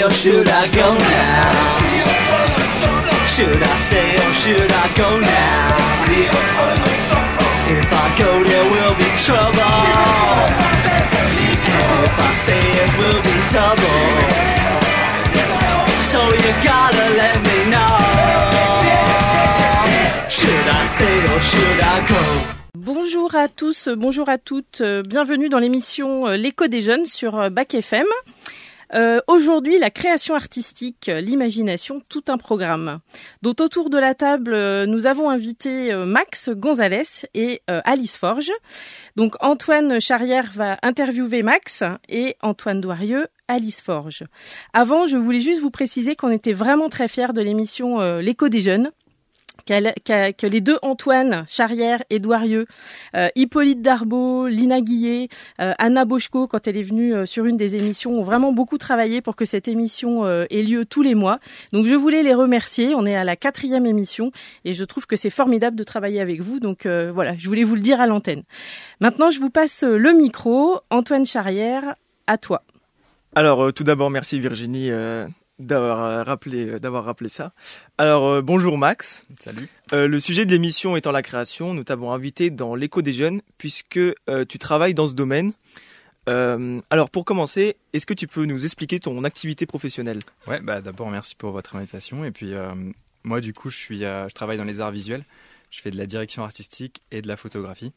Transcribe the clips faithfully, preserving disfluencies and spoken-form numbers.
or should I go now? Should I stay or should I go now? If I go there will be trouble, and if I stay it will be double. So you gotta let me know. Should I stay or should I go? Bonjour à tous, bonjour à toutes, bienvenue dans l'émission L'écho des jeunes sur Bac F M. Euh, aujourd'hui, la création artistique, l'imagination, tout un programme. Donc autour de la table, nous avons invité Max Gonzalez et euh, Alice Forge. Donc Antoine Charrière va interviewer Max et Antoine Douarieux, Alice Forge. Avant, je voulais juste vous préciser qu'on était vraiment très fiers de l'émission euh, L'écho des jeunes. Que les deux Antoine Charrière et Douarieux, euh, Hippolyte Darbo, Lina Guillet, euh, Anna Boschko, quand elle est venue euh, sur une des émissions, ont vraiment beaucoup travaillé pour que cette émission euh, ait lieu tous les mois. Donc je voulais les remercier. On est à la quatrième émission et je trouve que c'est formidable de travailler avec vous. Donc euh, voilà, je voulais vous le dire à l'antenne. Maintenant, je vous passe le micro. Antoine Charrière, à toi. Alors euh, tout d'abord, merci Virginie. Euh... d'avoir rappelé d'avoir rappelé ça. Alors euh, bonjour Max. Salut. Euh, le sujet de l'émission étant la création, nous t'avons invité dans l'écho des jeunes puisque euh, tu travailles dans ce domaine. Euh, alors pour commencer, est-ce que tu peux nous expliquer ton activité professionnelle ? Ouais, bah d'abord merci pour votre invitation et puis euh, moi du coup je suis euh, je travaille dans les arts visuels. Je fais de la direction artistique et de la photographie.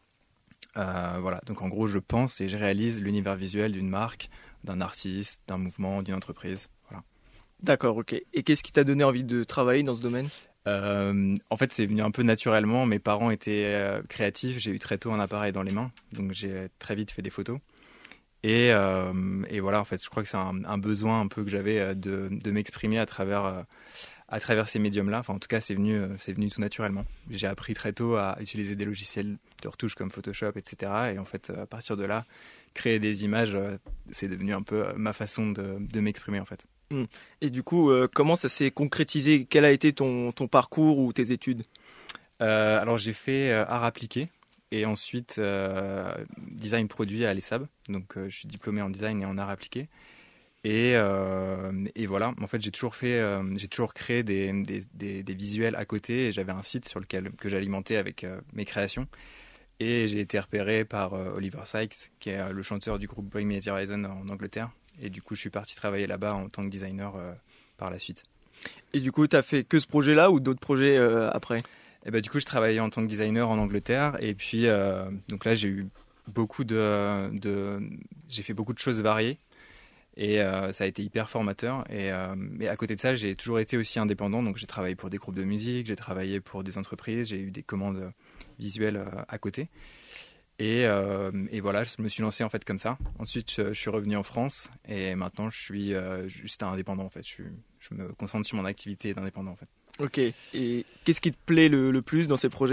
Euh, voilà, donc en gros je pense et je réalise l'univers visuel d'une marque, d'un artiste, d'un mouvement, d'une entreprise. Voilà. D'accord, ok. Et qu'est-ce qui t'a donné envie de travailler dans ce domaine ? euh, En fait, c'est venu un peu naturellement. Mes parents étaient euh, créatifs. J'ai eu très tôt un appareil dans les mains. Donc, j'ai très vite fait des photos. Et, euh, et voilà, en fait, je crois que c'est un, un besoin un peu que j'avais de, de m'exprimer à travers, euh, à travers ces médiums-là. Enfin, en tout cas, c'est venu, c'est venu tout naturellement. J'ai appris très tôt à utiliser des logiciels de retouche comme Photoshop, et cetera. Et en fait, à partir de là, créer des images, c'est devenu un peu ma façon de, de m'exprimer, en fait. Et du coup, euh, comment ça s'est concrétisé ? Quel a été ton, ton parcours ou tes études ? euh, Alors, j'ai fait euh, art appliqué et ensuite euh, design produit à l'E S A B. Donc, euh, je suis diplômé en design et en art appliqué. Et, euh, et voilà, en fait, j'ai toujours fait, euh, j'ai toujours créé des, des, des, des visuels à côté et j'avais un site sur lequel que j'alimentais avec euh, mes créations. Et j'ai été repéré par euh, Oliver Sykes, qui est euh, le chanteur du groupe Bring Me the Horizon en Angleterre. Et du coup, je suis parti travailler là-bas en tant que designer euh, par la suite. Et du coup, tu as fait que ce projet-là ou d'autres projets euh, après ? Et bah, du coup, je travaillais en tant que designer en Angleterre. Et puis, euh, donc là, j'ai eu beaucoup de, de... J'ai fait beaucoup de choses variées. Et euh, ça a été hyper formateur. Et, euh, et à côté de ça, j'ai toujours été aussi indépendant. Donc, j'ai travaillé pour des groupes de musique, j'ai travaillé pour des entreprises, j'ai eu des commandes visuelles euh, à côté. Et, euh, et voilà, je me suis lancé en fait comme ça. Ensuite, je, je suis revenu en France et maintenant, je suis euh, juste un indépendant en fait. Je, suis, je me concentre sur mon activité d'indépendant en fait. Ok. Et qu'est-ce qui te plaît le, le plus dans ces projets ?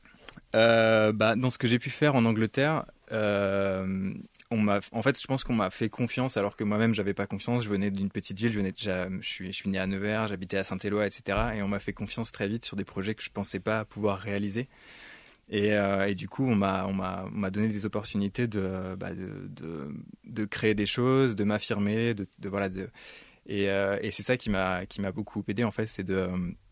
euh, bah, Dans ce que j'ai pu faire en Angleterre, euh, on m'a, en fait, je pense qu'on m'a fait confiance alors que moi-même, j'avais pas confiance. Je venais d'une petite ville, je, venais, je, suis, je suis né à Nevers, j'habitais à Saint-Éloi, et cetera. Et on m'a fait confiance très vite sur des projets que je pensais pas pouvoir réaliser. Et, euh, et du coup, on m'a, on m'a, on m'a donné des opportunités de, bah, de, de, de créer des choses, de m'affirmer, de, de voilà, de, et, euh, et c'est ça qui m'a, qui m'a beaucoup aidé en fait, c'est de,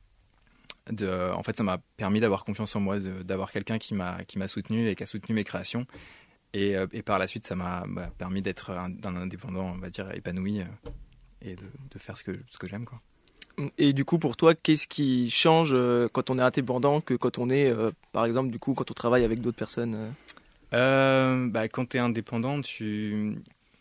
de, en fait, ça m'a permis d'avoir confiance en moi, de, d'avoir quelqu'un qui m'a, qui m'a soutenu et qui a soutenu mes créations, et, et par la suite, ça m'a bah, permis d'être un, d'un indépendant, on va dire, épanoui et de, de faire ce que, ce que j'aime, quoi. Et du coup, pour toi, qu'est-ce qui change euh, quand on est indépendant que quand on est, euh, par exemple, du coup, quand on travaille avec d'autres personnes euh... Euh, bah, Quand tu es indépendant, tu...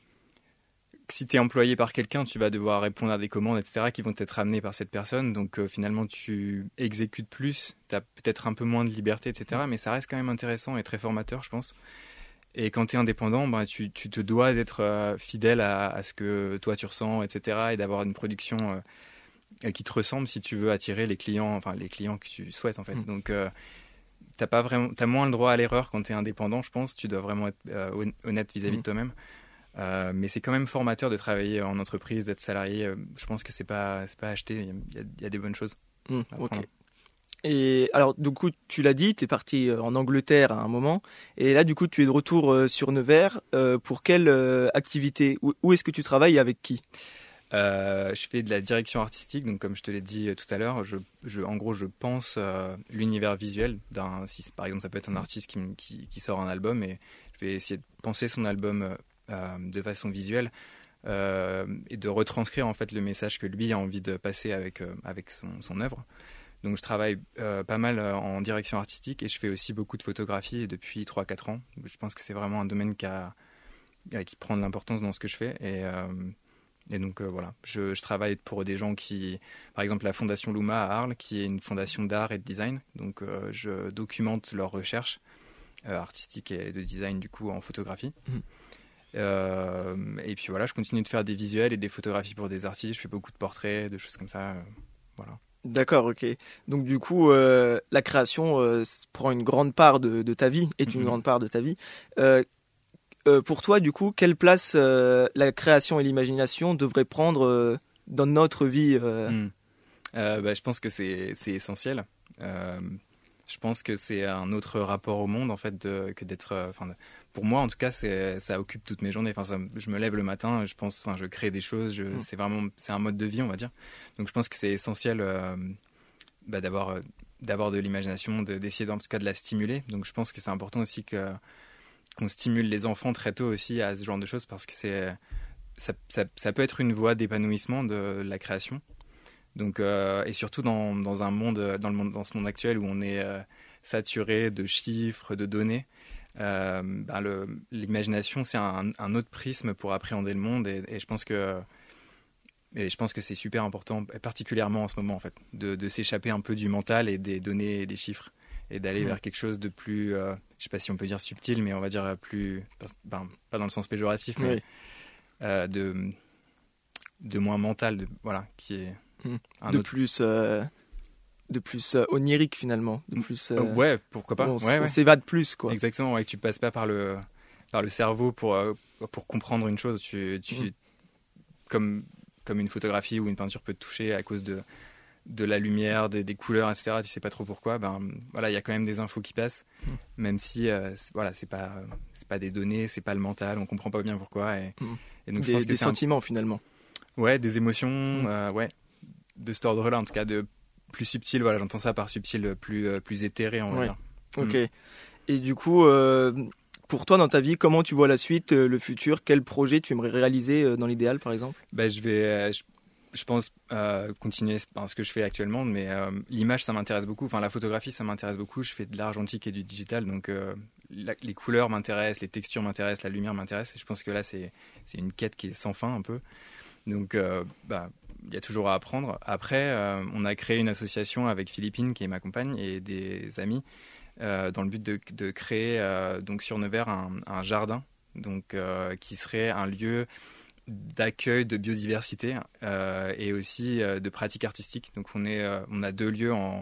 si tu es employé par quelqu'un, tu vas devoir répondre à des commandes, et cetera, qui vont être amenées par cette personne. Donc, euh, finalement, tu exécutes plus, tu as peut-être un peu moins de liberté, et cetera. Mais ça reste quand même intéressant et très formateur, je pense. Et quand tu es indépendant, bah, tu, tu te dois d'être euh, fidèle à, à ce que toi, tu ressens, et cetera. Et d'avoir une production... Euh, qui te ressemble si tu veux attirer les clients, enfin les clients que tu souhaites en fait. Mmh. Donc euh, t'as pas vraiment, t'as moins le droit à l'erreur quand t'es indépendant, je pense. Tu dois vraiment être euh, honnête vis-à-vis mmh. de toi-même. Euh, mais c'est quand même formateur de travailler en entreprise, d'être salarié. Euh, je pense que c'est pas, c'est pas acheté. Il y a, il y a des bonnes choses. Mmh, ok. Et alors, du coup, tu l'as dit, tu es parti en Angleterre à un moment. Et là, du coup, tu es de retour sur Nevers. Euh, pour quelle euh, activité ? Où, où est-ce que tu travailles et avec qui ? Euh, je fais de la direction artistique, donc comme je te l'ai dit tout à l'heure, je, je, en gros, je pense euh, l'univers visuel d'un. Si par exemple, ça peut être un artiste qui, qui, qui sort un album, et je vais essayer de penser son album euh, de façon visuelle euh, et de retranscrire en fait le message que lui a envie de passer avec euh, avec son, son œuvre. Donc je travaille euh, pas mal euh, en direction artistique et je fais aussi beaucoup de photographie depuis trois à quatre ans. Je pense que c'est vraiment un domaine qui, a, qui prend de l'importance dans ce que je fais. Et, euh, et donc euh, voilà, je, je travaille pour des gens qui, par exemple la Fondation Luma à Arles, qui est une fondation d'art et de design. Donc euh, je documente leurs recherches euh, artistiques et de design du coup en photographie. Mmh. Euh, et puis voilà, je continue de faire des visuels et des photographies pour des artistes. Je fais beaucoup de portraits, de choses comme ça. Euh, voilà. D'accord, ok. Donc du coup, euh, la création euh, prend une grande part de, de ta vie, est une mmh. grande part de ta vie. Euh, euh, pour toi, du coup, quelle place euh, la création et l'imagination devraient prendre euh, dans notre vie euh... mmh. euh, bah, Je pense que c'est, c'est essentiel. Euh, je pense que c'est un autre rapport au monde, en fait, de, que d'être... Enfin, de, pour moi, en tout cas, c'est, ça occupe toutes mes journées. Enfin, ça, je me lève le matin, je pense, enfin, je crée des choses. Je, mmh. C'est vraiment, c'est un mode de vie, on va dire. Donc, je pense que c'est essentiel euh, bah, d'avoir, euh, d'avoir de l'imagination, de, d'essayer en tout cas de la stimuler. Donc, je pense que c'est important aussi que qu'on stimule les enfants très tôt aussi à ce genre de choses parce que c'est, ça, ça, ça peut être une voie d'épanouissement de la création. Donc, euh, et surtout dans, dans un monde, dans le monde, dans ce monde actuel où on est euh, saturé de chiffres, de données. Euh, ben le, l'imagination c'est un, un autre prisme pour appréhender le monde et, et je pense que et je pense que c'est super important, particulièrement en ce moment en fait, de, de s'échapper un peu du mental et des données et des chiffres et d'aller mmh. vers quelque chose de plus, euh, je sais pas si on peut dire subtil, mais on va dire plus, ben, pas dans le sens péjoratif, mais oui. euh, de de moins mental, de, voilà, qui est mmh. un de autre... plus. Euh... de plus euh, onirique finalement, de plus euh, ouais, pourquoi pas, on, ouais, on ouais. s'évade plus quoi. Exactement, ouais, que tu passes pas par le par le cerveau pour euh, pour comprendre une chose, tu, tu mmh. comme comme une photographie ou une peinture peut te toucher à cause de de la lumière, des, des couleurs, et cetera. Tu sais pas trop pourquoi, ben voilà, il y a quand même des infos qui passent, mmh. même si euh, c'est, voilà, c'est pas c'est pas des données, c'est pas le mental, on comprend pas bien pourquoi et, mmh. et donc des, je pense que des c'est sentiments un... finalement. Ouais, des émotions, mmh. euh, ouais, de cet ordre-là en tout cas, de plus subtil, voilà, j'entends ça par subtil, plus, euh, plus éthéré, on va ouais. dire. Ok. Mmh. Et du coup, euh, pour toi, dans ta vie, comment tu vois la suite, euh, le futur? Quel projet tu aimerais réaliser euh, dans l'idéal, par exemple? bah, Je vais, euh, je, je pense, euh, continuer par ce que je fais actuellement, mais euh, l'image, ça m'intéresse beaucoup. Enfin, la photographie, ça m'intéresse beaucoup. Je fais de l'argentique et du digital, donc euh, la, les couleurs m'intéressent, les textures m'intéressent, la lumière m'intéresse. Et je pense que là, c'est, c'est une quête qui est sans fin, un peu. Donc, euh, bah... il y a toujours à apprendre. Après, euh, on a créé une association avec Philippine, qui est ma compagne, et des amis, euh, dans le but de, de créer euh, donc sur Nevers un, un jardin, donc euh, qui serait un lieu d'accueil de biodiversité euh, et aussi euh, de pratique artistique. Donc on est, euh, on a deux lieux en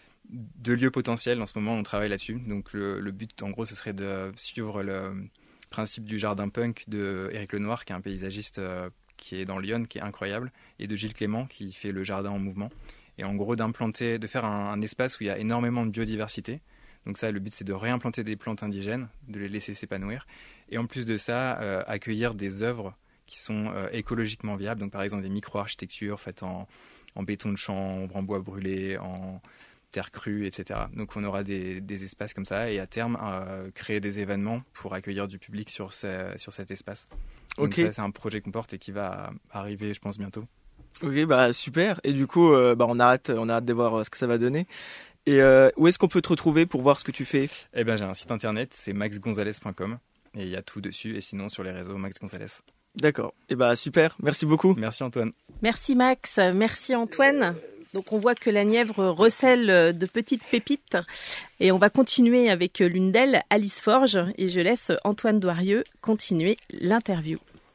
deux lieux potentiels en ce moment. On travaille là-dessus. Donc le, le but, en gros, ce serait de suivre le principe du jardin punk de Éric Lenoir, qui est un paysagiste euh, qui est dans Lyon, qui est incroyable, et de Gilles Clément, qui fait le jardin en mouvement. Et en gros, d'implanter, de faire un, un espace où il y a énormément de biodiversité. Donc ça, le but, c'est de réimplanter des plantes indigènes, de les laisser s'épanouir. Et en plus de ça, euh, accueillir des œuvres qui sont euh, écologiquement viables. Donc par exemple, des micro-architectures faites en, en béton de chanvre, en bois brûlé, en terre crue, et cetera. Donc on aura des, des espaces comme ça et à terme, euh, créer des événements pour accueillir du public sur, ce, sur cet espace. Donc okay. Ça, c'est un projet qu'on porte et qui va arriver, je pense, bientôt. Ok, bah super. Et du coup, euh, bah, on a hâte, on a hâte de voir ce que ça va donner. Et euh, où est-ce qu'on peut te retrouver pour voir ce que tu fais? Eh ben, j'ai un site internet, c'est max gonzalez point com et il y a tout dessus. Et sinon, sur les réseaux, Max Gonzalez. D'accord. Et bah super. Merci beaucoup. Merci Antoine. Merci Max. Merci Antoine. Donc on voit que la Nièvre recèle de petites pépites et on va continuer avec l'une d'elles, Alice Forge, et je laisse Antoine Doirieux continuer l'interview.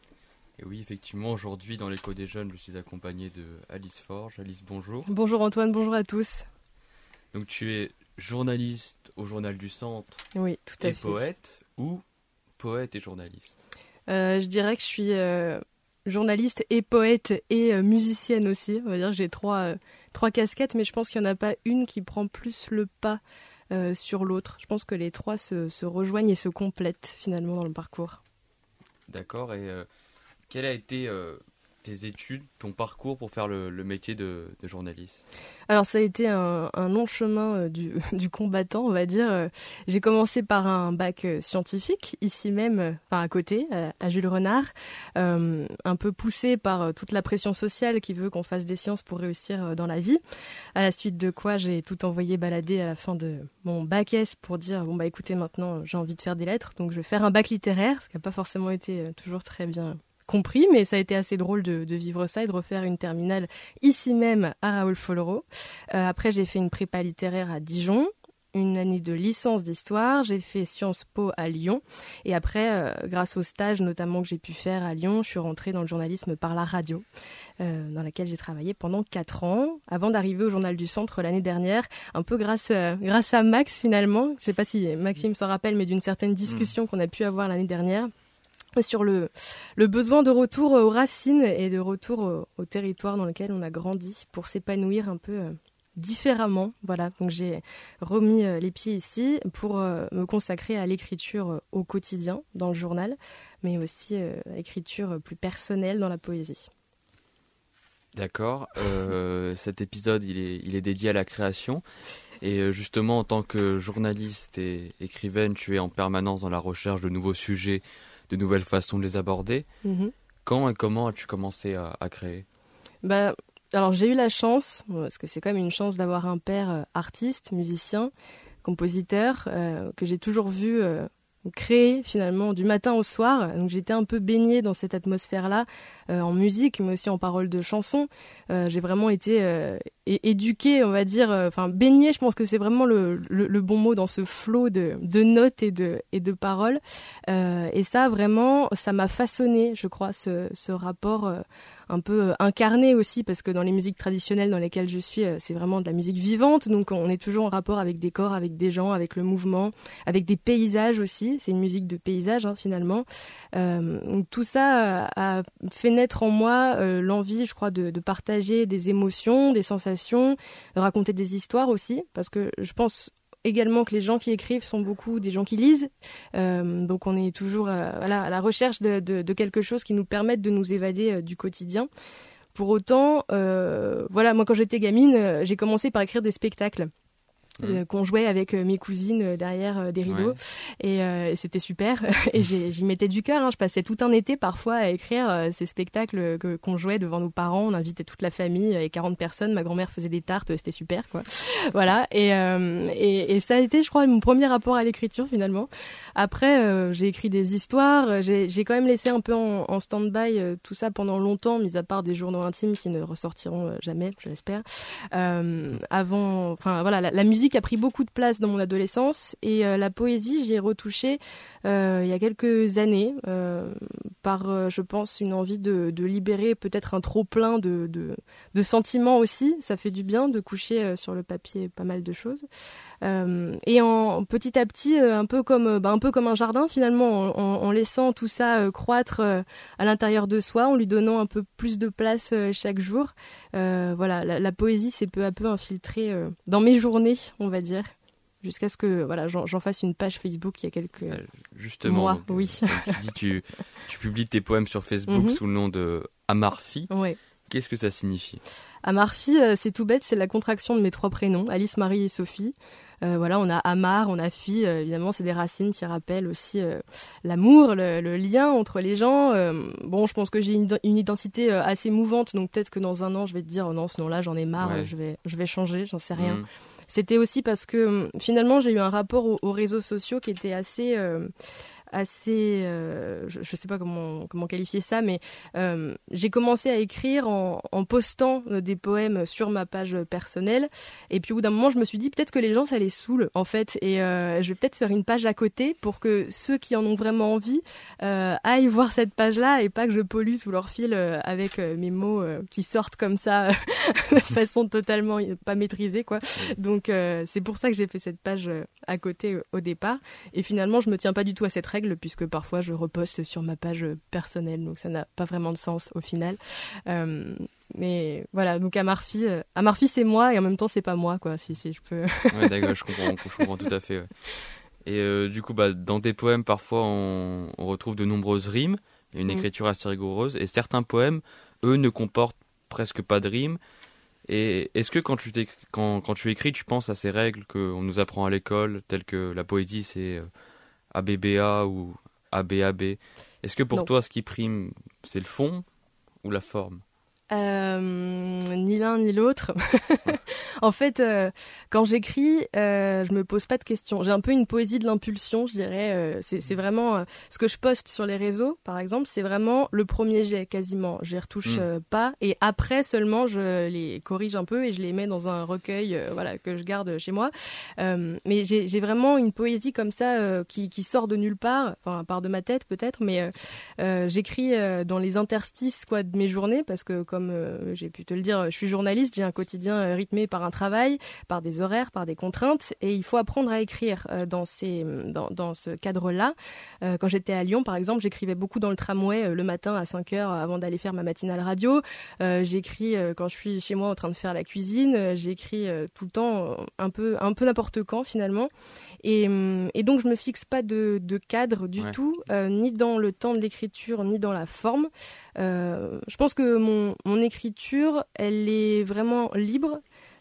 Et oui, effectivement, aujourd'hui dans l'écho des jeunes, je suis accompagné de Alice Forge. Alice, bonjour. Bonjour Antoine, bonjour à tous. Donc tu es journaliste au Journal du Centre. Oui, tout à et fait. Poète ou poète et journaliste? euh, Je dirais que je suis euh, journaliste et poète et euh, musicienne aussi. On va dire que j'ai trois, euh, trois casquettes, mais je pense qu'il n'y en a pas une qui prend plus le pas euh, sur l'autre. Je pense que les trois se, se rejoignent et se complètent finalement dans le parcours. D'accord, et euh, quelle a été euh, tes études, ton parcours pour faire le, le métier de, de journaliste? Alors ça a été un, un long chemin euh, du, du combattant, on va dire. Euh, j'ai commencé par un bac euh, scientifique, ici même, euh, enfin à côté, à, à Jules Renard, euh, un peu poussé par euh, toute la pression sociale qui veut qu'on fasse des sciences pour réussir euh, dans la vie. À la suite de quoi j'ai tout envoyé balader à la fin de mon bac S pour dire bon bah écoutez, maintenant j'ai envie de faire des lettres, donc je vais faire un bac littéraire, ce qui n'a pas forcément été euh, toujours très bien compris, mais ça a été assez drôle de, de vivre ça et de refaire une terminale ici même à Raoul-Follereau. Euh, après, j'ai fait une prépa littéraire à Dijon, une année de licence d'histoire, j'ai fait Sciences Po à Lyon, et après, euh, grâce au stage notamment que j'ai pu faire à Lyon, je suis rentrée dans le journalisme par la radio, euh, dans laquelle j'ai travaillé pendant quatre ans, avant d'arriver au Journal du Centre l'année dernière, un peu grâce, euh, grâce à Max finalement. Je ne sais pas si Maxime s'en rappelle, mais d'une certaine discussion mmh. qu'on a pu avoir l'année dernière, sur le, le besoin de retour aux racines et de retour au, au territoire dans lequel on a grandi pour s'épanouir un peu euh, différemment. Voilà, donc j'ai remis euh, les pieds ici pour euh, me consacrer à l'écriture euh, au quotidien dans le journal, mais aussi euh, à l'écriture plus personnelle dans la poésie. D'accord, euh, cet épisode il est, il est dédié à la création. Et justement, en tant que journaliste et écrivaine, tu es en permanence dans la recherche de nouveaux sujets, de nouvelles façons de les aborder. Mmh. Quand et comment as-tu commencé à, à créer? Bah, alors j'ai eu la chance, parce que c'est quand même une chance d'avoir un père euh, artiste, musicien, compositeur, euh, que j'ai toujours vu euh, créer finalement du matin au soir. Donc j'étais un peu baignée dans cette atmosphère-là, euh, en musique, mais aussi en paroles de chansons. Euh, j'ai vraiment été euh, é- éduquée, on va dire, enfin euh, baignée, je pense que c'est vraiment le, le, le bon mot dans ce flot de, de notes et de, et de paroles. Euh, et ça, vraiment, ça m'a façonné, je crois, ce, ce rapport euh, un peu incarné aussi, parce que dans les musiques traditionnelles dans lesquelles je suis, c'est vraiment de la musique vivante, donc on est toujours en rapport avec des corps, avec des gens, avec le mouvement, avec des paysages aussi. C'est une musique de paysage, hein, finalement. Euh, donc tout ça a fait naître en moi euh, l'envie, je crois, de, de partager des émotions, des sensations, de raconter des histoires aussi, parce que je pense également que les gens qui écrivent sont beaucoup des gens qui lisent, euh, donc on est toujours euh, voilà, à la recherche de, de, de quelque chose qui nous permette de nous évader euh, du quotidien. Pour autant, euh, voilà, moi quand j'étais gamine, euh, j'ai commencé par écrire des spectacles. Euh, qu'on jouait avec euh, mes cousines euh, derrière euh, des rideaux, ouais. et, euh, et c'était super. Et j'ai, j'y mettais du cœur, hein. Je passais tout un été parfois à écrire euh, ces spectacles que, qu'on jouait devant nos parents. On invitait toute la famille et quarante personnes. Ma grand-mère faisait des tartes, c'était super, quoi. Voilà. Et, euh, et, et ça a été, je crois, mon premier rapport à l'écriture finalement. Après, euh, j'ai écrit des histoires. J'ai, j'ai quand même laissé un peu en, en stand-by euh, tout ça pendant longtemps, mis à part des journaux intimes qui ne ressortiront euh, jamais, je l'espère. Euh, avant, enfin voilà, la, la musique a pris beaucoup de place dans mon adolescence, et euh, la poésie, j'y ai retouché euh, il y a quelques années euh, par, euh, je pense, une envie de, de libérer peut-être un trop-plein de, de, de sentiments aussi. Ça fait du bien de coucher euh, sur le papier pas mal de choses. Euh, et en petit à petit, euh, un peu comme, bah, un peu comme un jardin finalement, en, en, en laissant tout ça euh, croître euh, à l'intérieur de soi, en lui donnant un peu plus de place euh, chaque jour. Euh, voilà, la, la poésie s'est peu à peu infiltrée euh, dans mes journées, on va dire, jusqu'à ce que voilà, j'en, j'en fasse une page Facebook il y a quelques euh, Justement, mois. Donc, oui. euh, tu, dis, tu, tu publies tes poèmes sur Facebook mm-hmm. sous le nom de Amarfi. Ouais. Qu'est-ce que ça signifie? Amarfi, euh, c'est tout bête, c'est la contraction de mes trois prénoms, Alice, Marie et Sophie. Euh, voilà, on a Amar, on a Fi, euh, évidemment, c'est des racines qui rappellent aussi euh, l'amour, le, le lien entre les gens. Euh, bon, je pense que j'ai une, une identité euh, assez mouvante, donc peut-être que dans un an, je vais te dire, oh non, ce nom-là, j'en ai marre, ouais. je vais, je vais changer, j'en sais rien. Mmh. C'était aussi parce que finalement, j'ai eu un rapport aux, aux réseaux sociaux qui était assez... Euh, assez, euh, je, je sais pas comment comment qualifier ça, mais euh, j'ai commencé à écrire en, en postant des poèmes sur ma page personnelle, et puis au bout d'un moment je me suis dit peut-être que les gens ça les saoule en fait, et euh, je vais peut-être faire une page à côté pour que ceux qui en ont vraiment envie euh, aillent voir cette page-là, et pas que je pollue tout leur fil euh, avec euh, mes mots euh, qui sortent comme ça de façon totalement pas maîtrisée, quoi. Donc euh, c'est pour ça que j'ai fait cette page euh, à côté euh, au départ, et finalement je me tiens pas du tout à cette règle, puisque parfois je reposte sur ma page personnelle, donc ça n'a pas vraiment de sens au final. Euh, mais voilà, donc Amarfi, euh, Amarfi c'est moi, et en même temps c'est pas moi, quoi, si, si je peux. Ouais, d'accord, je comprends, je comprends tout à fait. Ouais. Et euh, du coup, bah, dans tes poèmes, parfois on, on retrouve de nombreuses rimes, une mmh. écriture assez rigoureuse, et certains poèmes eux ne comportent presque pas de rimes. Et est-ce que quand tu, quand, quand tu écris, tu penses à ces règles qu'on nous apprend à l'école, telles que la poésie c'est A B B A ou A B A B? Est-ce que pour Non. toi, ce qui prime, c'est le fond ou la forme? Euh, ni l'un ni l'autre. En fait, euh, quand j'écris, euh, je me pose pas de questions. J'ai un peu une poésie de l'impulsion, je dirais. Euh, c'est, c'est vraiment euh, ce que je poste sur les réseaux, par exemple, c'est vraiment le premier jet quasiment. Je les retouche Mm. euh, pas, et après seulement je les corrige un peu et je les mets dans un recueil, euh, voilà, que je garde chez moi. Euh, mais j'ai, j'ai vraiment une poésie comme ça euh, qui, qui sort de nulle part, enfin, à part de ma tête peut-être, mais euh, euh, j'écris euh, dans les interstices quoi de mes journées parce que comme euh, j'ai pu te le dire, je suis journaliste, j'ai un quotidien euh, rythmé par un travail, par des horaires, par des contraintes, et il faut apprendre à écrire euh, dans, ces, dans, dans ce cadre-là. Euh, quand j'étais à Lyon, par exemple, j'écrivais beaucoup dans le tramway euh, le matin à cinq heures avant d'aller faire ma matinale radio. Euh, j'écris euh, quand je suis chez moi en train de faire la cuisine. Euh, j'écris euh, tout le temps, euh, un peu, un peu n'importe quand finalement. Et, euh, et donc je me fixe pas de, de cadre du Ouais. tout, euh, ni dans le temps de l'écriture, ni dans la forme. Euh, je pense que mon, mon écriture, elle est vraiment libre.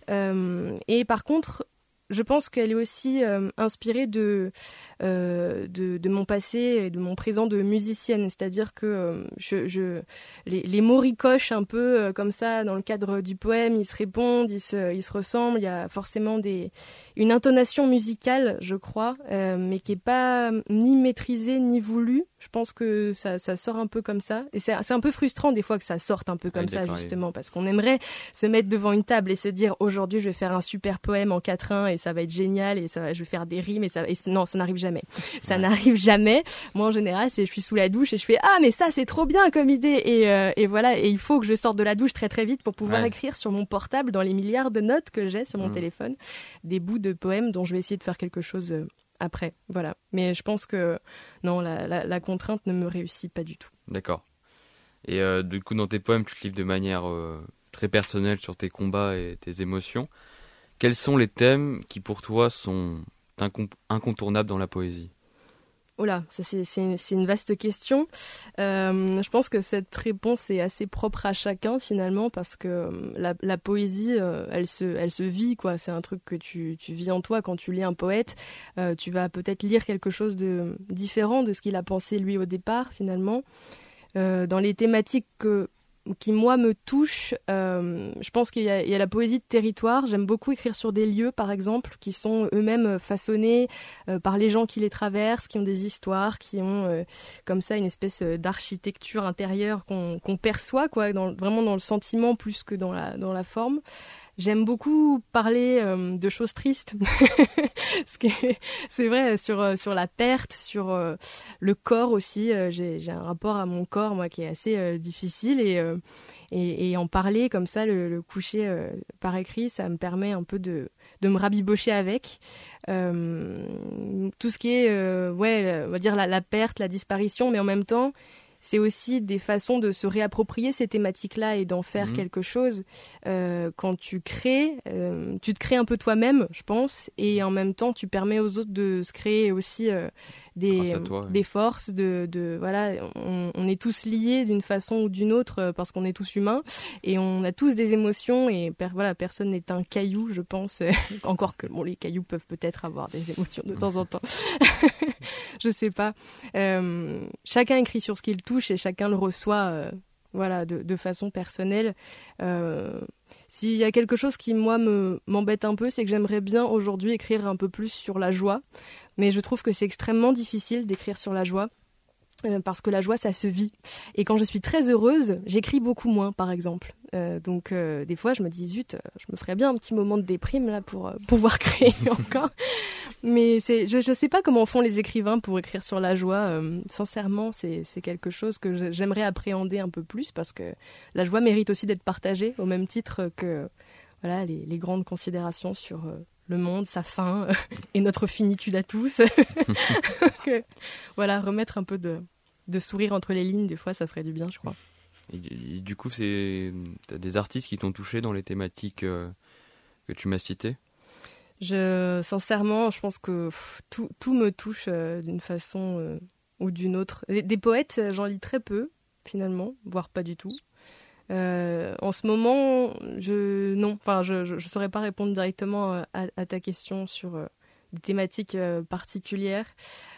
Euh, et par contre, je pense qu'elle est aussi euh, inspirée de, euh, de, de mon passé et de mon présent de musicienne. C'est-à-dire que euh, je, je, les, les mots ricochent un peu euh, comme ça dans le cadre du poème, ils se répondent, ils se, ils se ressemblent. Il y a forcément des, une intonation musicale, je crois, euh, mais qui n'est pas ni maîtrisée ni voulue. Je pense que ça, ça sort un peu comme ça. Et c'est, c'est un peu frustrant des fois que ça sorte un peu comme Oui, ça, d'accord, justement, parce qu'on aimerait se mettre devant une table et se dire aujourd'hui je vais faire un super poème en quatrain et ça va être génial et ça va, je vais faire des rimes et ça et non, ça n'arrive jamais. Ça Ouais. n'arrive jamais. Moi en général, c'est je suis sous la douche et je fais ah mais ça c'est trop bien comme idée et, euh, et voilà, et il faut que je sorte de la douche très très vite pour pouvoir Ouais. écrire sur mon portable dans les milliards de notes que j'ai sur mon Mmh. téléphone des bouts de poèmes dont je vais essayer de faire quelque chose euh, après. Voilà. Mais je pense que non, la, la, la contrainte ne me réussit pas du tout. D'accord. Et euh, du coup, dans tes poèmes, tu te livres de manière euh, très personnelle sur tes combats et tes émotions. Quels sont les thèmes qui, pour toi, sont incom- incontournables dans la poésie? Oh là, ça c'est, c'est, une, c'est une vaste question. Euh, je pense que cette réponse est assez propre à chacun finalement parce que euh, la, la poésie, euh, elle se, elle se vit quoi. C'est un truc que tu, tu vis en toi quand tu lis un poète. Euh, tu vas peut-être lire quelque chose de différent de ce qu'il a pensé lui au départ finalement. Euh, dans les thématiques que qui moi me touchent, euh, je pense qu'il y a, il y a la poésie de territoire. J'aime beaucoup écrire sur des lieux par exemple qui sont eux-mêmes façonnés euh, par les gens qui les traversent, qui ont des histoires, qui ont euh, comme ça une espèce d'architecture intérieure qu'on, qu'on perçoit quoi, dans, vraiment dans le sentiment plus que dans la, dans la forme. J'aime beaucoup parler euh, de choses tristes, ce qui est, c'est vrai, sur, euh, sur la perte, sur euh, le corps aussi. Euh, j'ai, j'ai un rapport à mon corps, moi, qui est assez euh, difficile. Et, euh, et, et en parler comme ça, le, le coucher euh, par écrit, ça me permet un peu de, de me rabibocher avec. Euh, tout ce qui est, euh, ouais, on va dire la, la perte, la disparition, mais en même temps, c'est aussi des façons de se réapproprier ces thématiques-là et d'en faire Mmh. quelque chose. Euh, quand tu crées, euh, tu te crées un peu toi-même, je pense, et en même temps, tu permets aux autres de se créer aussi euh, des, Grâce à toi, ouais. des forces. De, de voilà, on, on est tous liés d'une façon ou d'une autre euh, parce qu'on est tous humains et on a tous des émotions et per, voilà, personne n'est un caillou, je pense. Encore que bon, les cailloux peuvent peut-être avoir des émotions de temps en temps. Je sais pas. Euh, chacun écrit sur ce qu'il touche et chacun le reçoit euh, voilà, de, de façon personnelle. Euh, s'il y a quelque chose qui, moi, me, m'embête un peu, c'est que j'aimerais bien aujourd'hui écrire un peu plus sur la joie. Mais je trouve que c'est extrêmement difficile d'écrire sur la joie. Euh, parce que la joie, ça se vit. Et quand je suis très heureuse, j'écris beaucoup moins, par exemple. Euh, donc, euh, des fois, je me dis, zut, je me ferais bien un petit moment de déprime, là, pour euh, pouvoir créer encore. Mais c'est, je ne sais pas comment font les écrivains pour écrire sur la joie. Euh, sincèrement, c'est, c'est quelque chose que je, j'aimerais appréhender un peu plus, parce que la joie mérite aussi d'être partagée, au même titre que voilà, les, les grandes considérations sur... Euh, le monde, sa fin, et notre finitude à tous. Donc, euh, voilà, remettre un peu de, de sourire entre les lignes, des fois, ça ferait du bien, je crois. Et, et du coup, c'est t'as des artistes qui t'ont touché dans les thématiques euh, que tu m'as citées? Je, sincèrement, je pense que pff, tout, tout me touche euh, d'une façon euh, ou d'une autre. Des, des poètes, j'en lis très peu, finalement, voire pas du tout. Euh, en ce moment, je non, enfin, je, je je saurais pas répondre directement à, à ta question sur euh, des thématiques euh, particulières.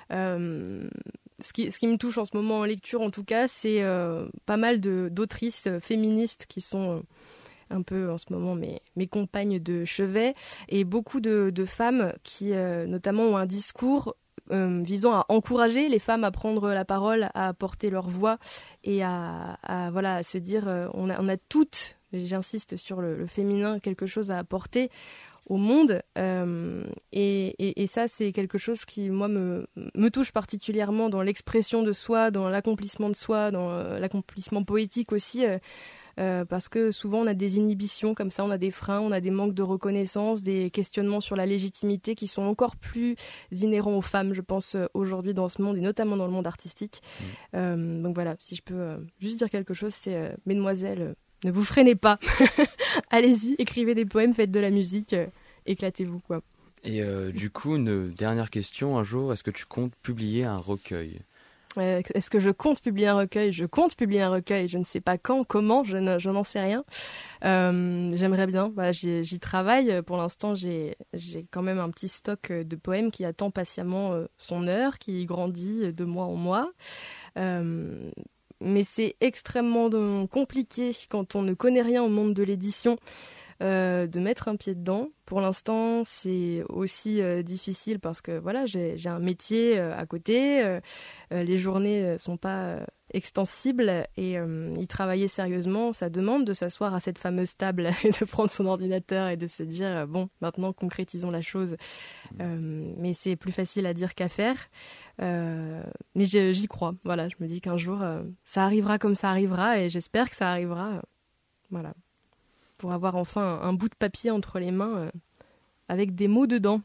Euh, ce qui ce qui me touche en ce moment en lecture, en tout cas, c'est euh, pas mal de d'autrices féministes qui sont euh, un peu en ce moment mes mes compagnes de chevet, et beaucoup de de femmes qui euh, notamment ont un discours Euh, visant à encourager les femmes à prendre la parole, à porter leur voix et à, à voilà à se dire euh, on a on a toutes, j'insiste sur le, le féminin, quelque chose à apporter au monde, euh, et, et, et ça c'est quelque chose qui moi me me touche particulièrement dans l'expression de soi, dans l'accomplissement de soi, dans euh, l'accomplissement poétique aussi. Euh, Euh, parce que souvent on a des inhibitions comme ça, on a des freins, on a des manques de reconnaissance, des questionnements sur la légitimité qui sont encore plus inhérents aux femmes, je pense, aujourd'hui dans ce monde, et notamment dans le monde artistique. Mmh. Euh, donc voilà, si je peux euh, juste dire quelque chose, c'est euh, mesdemoiselles, euh, ne vous freinez pas, allez-y, écrivez des poèmes, faites de la musique, euh, éclatez-vous quoi. Et euh, du coup, une dernière question, un jour, est-ce que tu comptes publier un recueil ? Euh, est-ce que je compte publier un recueil ? Je compte publier un recueil, je ne sais pas quand, comment, je, ne, je n'en sais rien. Euh, j'aimerais bien, bah, j'y, j'y travaille. Pour l'instant, j'ai, j'ai quand même un petit stock de poèmes qui attend patiemment euh, son heure, qui grandit de mois en mois. Euh, mais c'est extrêmement compliqué quand on ne connaît rien au monde de l'édition. Euh, de mettre un pied dedans. Pour l'instant, c'est aussi euh, difficile parce que voilà, j'ai, j'ai un métier euh, à côté, euh, euh, les journées euh, sont pas euh, extensibles, et euh, y travailler sérieusement, ça demande de s'asseoir à cette fameuse table et de prendre son ordinateur et de se dire euh, bon, maintenant concrétisons la chose. Euh, mais c'est plus facile à dire qu'à faire. Euh, mais je, j'y crois. Voilà, je me dis qu'un jour, euh, ça arrivera comme ça arrivera, et j'espère que ça arrivera. Euh, voilà. Pour avoir enfin un, un bout de papier entre les mains euh, avec des mots dedans.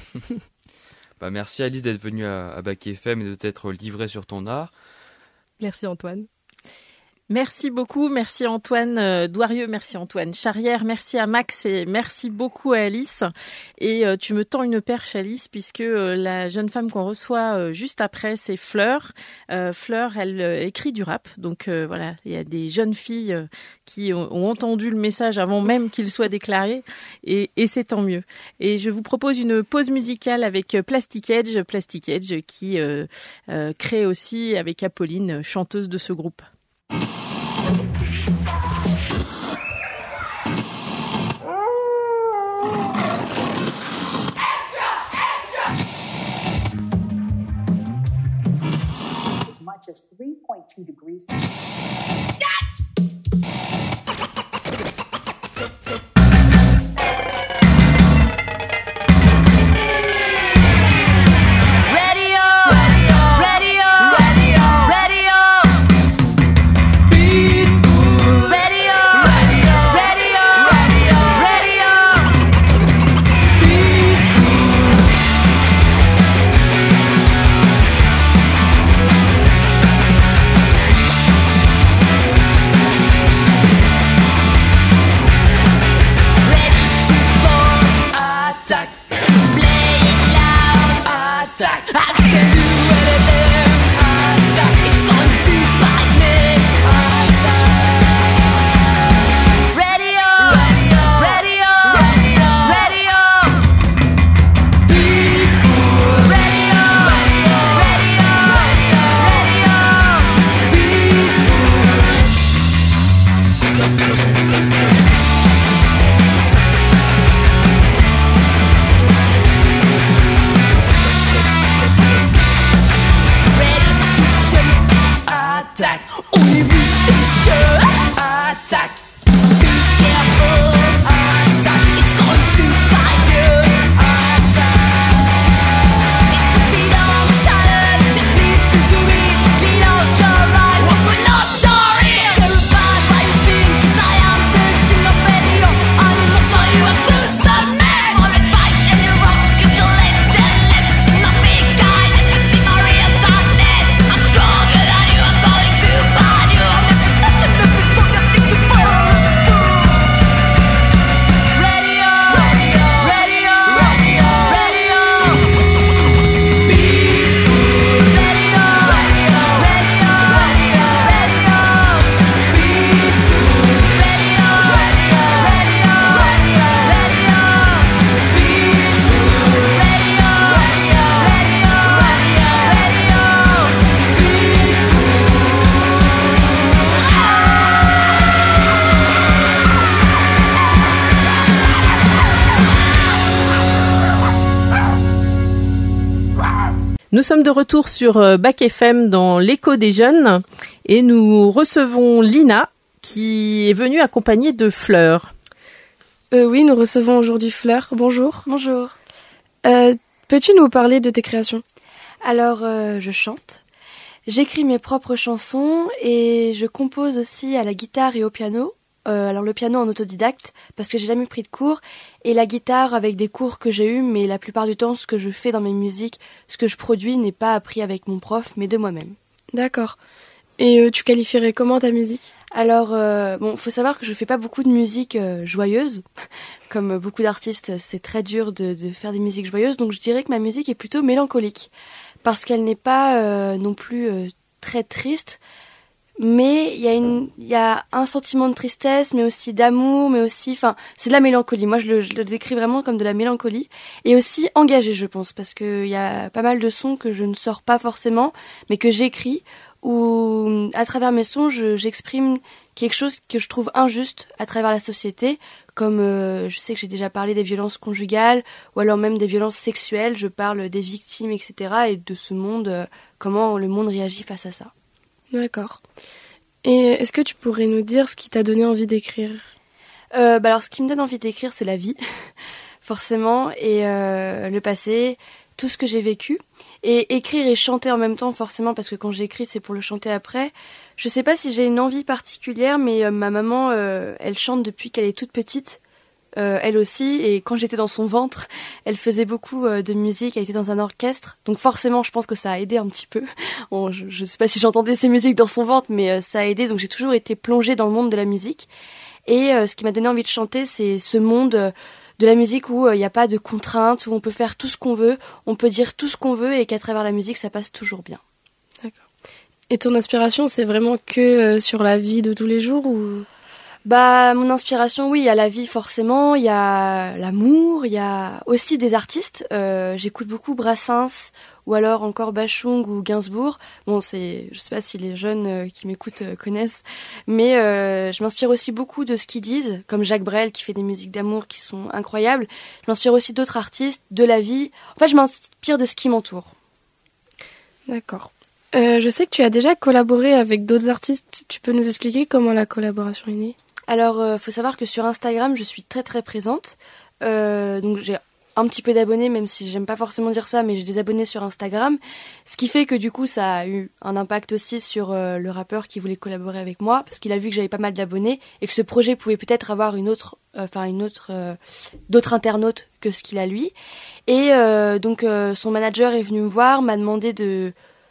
Bah, merci Alice d'être venue à, à Bac F M et de t'être livrée sur ton art. Merci Antoine. Merci beaucoup, merci Antoine euh, Douarieux, merci Antoine Charrière, merci à Max et merci beaucoup à Alice. Et euh, tu me tends une perche, Alice, puisque euh, la jeune femme qu'on reçoit euh, juste après, c'est Fleur. Euh, Fleur, elle euh, écrit du rap, donc euh, voilà, il y a des jeunes filles euh, qui ont, ont entendu le message avant même qu'il soit déclaré, et, et c'est tant mieux. Et je vous propose une pause musicale avec Plastic Edge, Plastic Edge qui euh, euh, crée aussi avec Apolline, chanteuse de ce groupe. As much as three point two degrees. We'll be right back. Nous sommes de retour sur euh, Bac F M dans l'écho des jeunes et nous recevons Lina qui est venue accompagnée de Fleur. Euh, oui, nous recevons aujourd'hui Fleur. Bonjour. Bonjour. Euh, peux-tu nous parler de tes créations ? Alors, euh, je chante. J'écris mes propres chansons et je compose aussi à la guitare et au piano. Euh, alors le piano en autodidacte parce que j'ai jamais pris de cours et la guitare avec des cours que j'ai eus, mais la plupart du temps ce que je fais dans mes musiques, ce que je produis n'est pas appris avec mon prof mais de moi-même. D'accord. Et euh, tu qualifierais comment ta musique ? Alors euh, bon, faut savoir que je fais pas beaucoup de musique euh, joyeuse. Comme beaucoup d'artistes, c'est très dur de, de faire des musiques joyeuses, donc je dirais que ma musique est plutôt mélancolique parce qu'elle n'est pas euh, non plus euh, très triste. Mais il y a une, il y a un sentiment de tristesse, mais aussi d'amour, mais aussi, enfin, c'est de la mélancolie. Moi, je le, je le décris vraiment comme de la mélancolie et aussi engagé, je pense, parce que il y a pas mal de sons que je ne sors pas forcément, mais que j'écris où, à travers mes sons, je, j'exprime quelque chose que je trouve injuste à travers la société, comme euh, je sais que j'ai déjà parlé des violences conjugales ou alors même des violences sexuelles. Je parle des victimes, et cetera et de ce monde, euh, comment le monde réagit face à ça. D'accord. Et est-ce que tu pourrais nous dire ce qui t'a donné envie d'écrire ? euh, bah Alors, ce qui me donne envie d'écrire, c'est la vie, forcément, et euh, le passé, tout ce que j'ai vécu. Et écrire et chanter en même temps, forcément, parce que quand j'écris, c'est pour le chanter après. Je sais pas si j'ai une envie particulière, mais euh, ma maman, euh, elle chante depuis qu'elle est toute petite. Euh, elle aussi, et quand j'étais dans son ventre, elle faisait beaucoup euh, de musique, elle était dans un orchestre, donc forcément je pense que ça a aidé un petit peu. Bon, je, je sais pas si j'entendais ses musiques dans son ventre, mais euh, ça a aidé, donc j'ai toujours été plongée dans le monde de la musique. Et euh, ce qui m'a donné envie de chanter, c'est ce monde euh, de la musique où il euh, n'y a pas de contraintes, où on peut faire tout ce qu'on veut, on peut dire tout ce qu'on veut, et qu'à travers la musique, ça passe toujours bien. D'accord. Et ton inspiration, c'est vraiment que euh, sur la vie de tous les jours ou... Bah, mon inspiration, oui, il y a la vie forcément, il y a l'amour, il y a aussi des artistes. Euh, j'écoute beaucoup Brassens ou alors encore Bachung ou Gainsbourg. Bon, c'est, je sais pas si les jeunes euh, qui m'écoutent euh, connaissent, mais euh, je m'inspire aussi beaucoup de ce qu'ils disent, comme Jacques Brel qui fait des musiques d'amour qui sont incroyables. Je m'inspire aussi d'autres artistes, de la vie. En fait, je m'inspire de ce qui m'entoure. D'accord. Euh, je sais que tu as déjà collaboré avec d'autres artistes. Tu peux nous expliquer comment la collaboration est née ? Alors, euh, faut savoir que sur Instagram, je suis très très présente. Euh, donc j'ai un petit peu d'abonnés, même si j'aime pas forcément dire ça, mais j'ai des abonnés sur Instagram. Ce qui fait que du coup, ça a eu un impact aussi sur euh, le rappeur qui voulait collaborer avec moi, parce qu'il a vu que j'avais pas mal d'abonnés et que ce projet pouvait peut-être avoir une autre, enfin euh, une autre, euh, d'autres internautes que ce qu'il a lui. Et euh, donc euh, son manager est venu me voir, m'a demandé de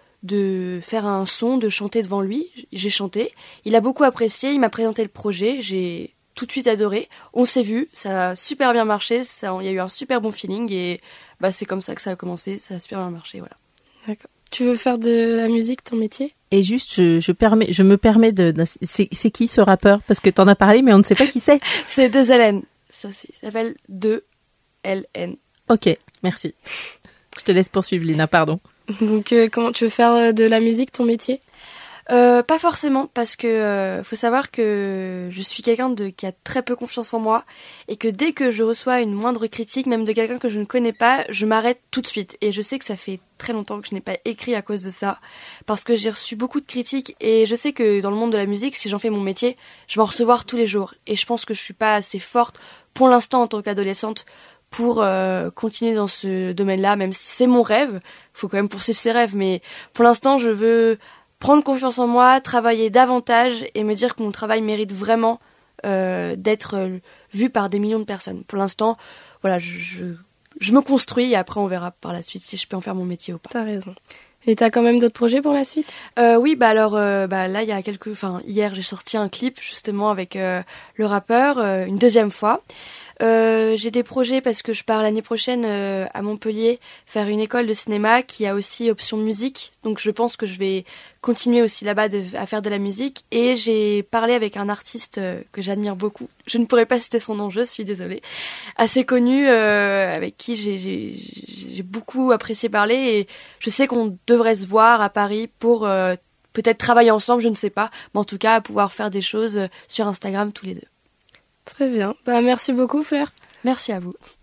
de faire un son, de chanter devant lui. J'ai chanté. Il a beaucoup apprécié, il m'a présenté le projet, j'ai tout de suite adoré. On s'est vu, ça a super bien marché, ça, il y a eu un super bon feeling et bah, c'est comme ça que ça a commencé, ça a super bien marché, voilà. D'accord. Tu veux faire de la musique ton métier ? Et juste, je, je, permets, je me permets de... de c'est, c'est qui ce rappeur ? Parce que t'en as parlé, mais on ne sait pas qui c'est. C'est deux L N. Ça, ça s'appelle deux L N. Ok, merci. Je te laisse poursuivre, Lina, pardon. Donc, euh, comment tu veux faire de la musique ton métier ? Euh, pas forcément, parce que euh, faut savoir que je suis quelqu'un de qui a très peu confiance en moi et que dès que je reçois une moindre critique, même de quelqu'un que je ne connais pas, je m'arrête tout de suite. Et je sais que ça fait très longtemps que je n'ai pas écrit à cause de ça, parce que j'ai reçu beaucoup de critiques et je sais que dans le monde de la musique, si j'en fais mon métier, je vais en recevoir tous les jours. Et je pense que je suis pas assez forte pour l'instant en tant qu'adolescente pour euh, continuer dans ce domaine-là, même si c'est mon rêve. Faut quand même poursuivre ses rêves, mais pour l'instant, je veux prendre confiance en moi, travailler davantage et me dire que mon travail mérite vraiment euh, d'être euh, vu par des millions de personnes. Pour l'instant, voilà, je, je, je me construis et après on verra par la suite si je peux en faire mon métier ou pas. T'as raison. Et t'as quand même d'autres projets pour la suite ? euh, Oui, bah alors euh, bah là il y a quelques, enfin hier j'ai sorti un clip justement avec euh, le rappeur euh, une deuxième fois. Euh, j'ai des projets parce que je pars l'année prochaine euh, à Montpellier faire une école de cinéma qui a aussi option musique, donc je pense que je vais continuer aussi là-bas de, à faire de la musique. Et j'ai parlé avec un artiste euh, que j'admire beaucoup, je ne pourrais pas citer son nom, je suis désolée, assez connu, euh, avec qui j'ai, j'ai, j'ai beaucoup apprécié parler et je sais qu'on devrait se voir à Paris pour euh, peut-être travailler ensemble, je ne sais pas, mais en tout cas pouvoir faire des choses sur Instagram tous les deux. Très bien. Bah, merci beaucoup, Fleur. Merci à vous.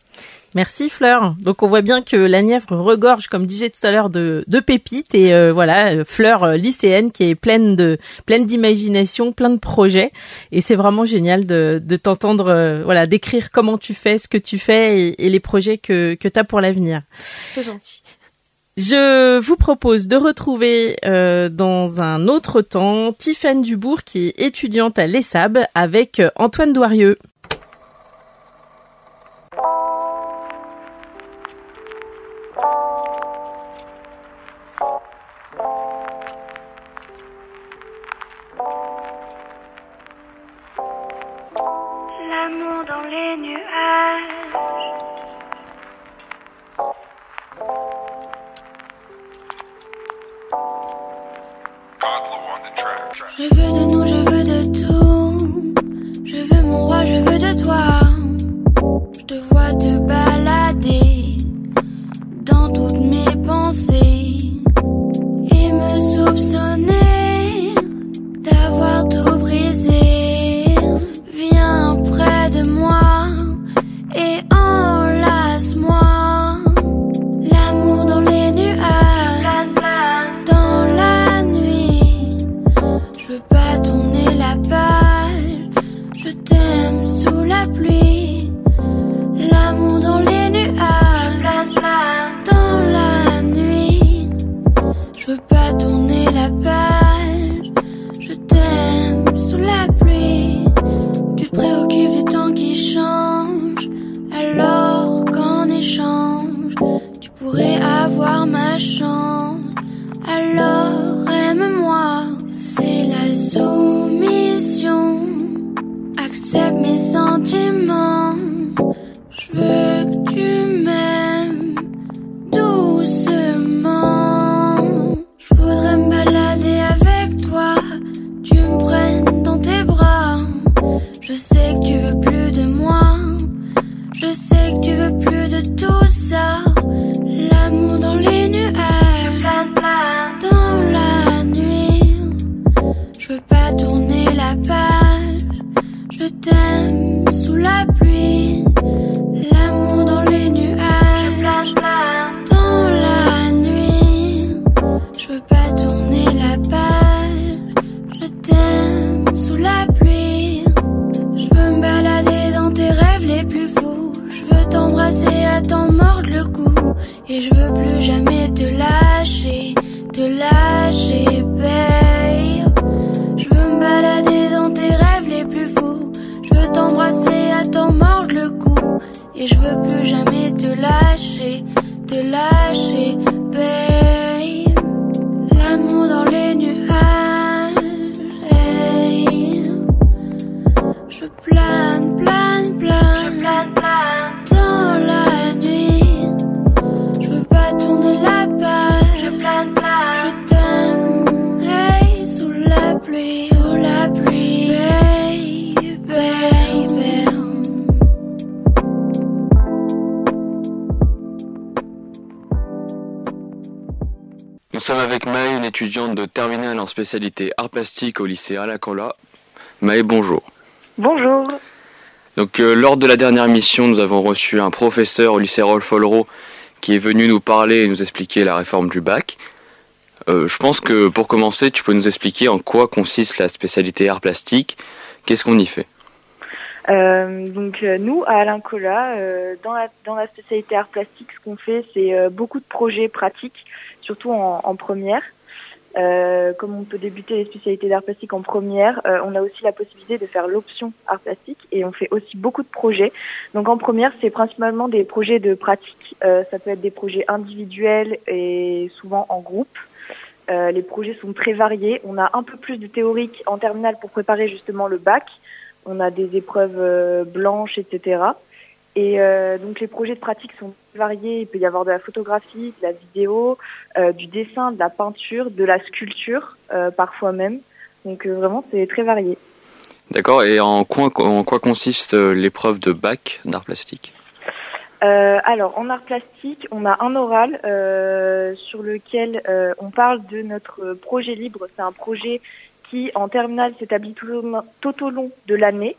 Merci Fleur. Donc on voit bien que la Nièvre regorge, comme disait tout à l'heure, de, de pépites et euh, voilà, Fleur euh, lycéenne qui est pleine de pleine d'imagination, plein de projets et c'est vraiment génial de, de t'entendre euh, voilà décrire comment tu fais, ce que tu fais et, et les projets que que t'as pour l'avenir. C'est gentil. Je vous propose de retrouver euh, dans un autre temps Tiffaine Dubourg qui est étudiante à l'E S A B avec Antoine Douarieux. L'amour dans les nuages. Je veux de nous, je veux de tout. Je veux mon roi, je veux de toi. Je te vois te balader dans toutes mes pensées et me soupçonner d'avoir tout brisé. Viens près de moi et enlace-moi. L'amour dans les nuages, dans la nuit. Je veux pas tourner la page, je t'aime sous la pluie. L'amour dans les nuages, dans la nuit. Je veux pas tourner la page, je t'aime sous la pluie. Tu te préoccupes du temps qui change, alors qu'en échange, tu pourrais avoir ma chance. Alors aime-moi, c'est la soumission. Accepte mes sentiments. Je veux que tu m'aimes doucement. Je voudrais me balader avec toi, tu me prennes dans tes bras. Je sais que tu veux plus de moi, je sais que tu veux plus de tout ça. L'amour dans les nuages, dans la nuit. Je veux pas tourner la page, je t'aime sous la pluie. L'amour dans les nuages, dans la nuit. Je veux pas tourner la page, je t'aime sous la pluie. Je veux me balader dans tes rêves les plus fous. Je veux t'embrasser à t'en mordre le cou. Et je veux plus jamais te lâcher, te lâcher, babe. Je veux me balader dans tes rêves les plus fous. Je veux t'embrasser à t'en mordre le cou. Et je veux plus jamais te lâcher, te lâcher, babe. L'amour dans les nuages, hey. Je plane, plane, plane, plane, plane dans la nuit. Je veux pas tourner la page, je plane, plane. Je t'aime, hey, sous la pluie, sous la pluie, baby, baby. Nous sommes avec Maë, une étudiante de terminale en spécialité art plastique au lycée Alain-Colas. Maë, bonjour. Bonjour. Donc, euh, lors de la dernière émission, nous avons reçu un professeur au lycée Rolf-Ollereau qui est venu nous parler et nous expliquer la réforme du bac. Euh, je pense que pour commencer, tu peux nous expliquer en quoi consiste la spécialité art plastique, qu'est-ce qu'on y fait? Euh, donc euh, nous, à Alain-Colas, euh, dans, la, dans la spécialité art plastique, ce qu'on fait, c'est euh, beaucoup de projets pratiques, surtout en, en première. Euh, comme on peut débuter les spécialités d'art plastique en première, euh, on a aussi la possibilité de faire l'option art plastique et on fait aussi beaucoup de projets. Donc en première, c'est principalement des projets de pratique. Euh, ça peut être des projets individuels et souvent en groupe. Euh, les projets sont très variés. On a un peu plus de théorique en terminale pour préparer justement le bac. On a des épreuves euh, blanches, et cetera. Et euh, donc les projets de pratique sont variés. Il peut y avoir de la photographie, de la vidéo, euh, du dessin, de la peinture, de la sculpture, euh, parfois même. Donc euh, vraiment, c'est très varié. D'accord. Et en quoi, en quoi consiste l'épreuve de bac d'art plastique? euh, Alors, en art plastique, on a un oral euh, sur lequel euh, on parle de notre projet libre. C'est un projet qui, en terminale, s'établit tout au long, tout au long de l'année.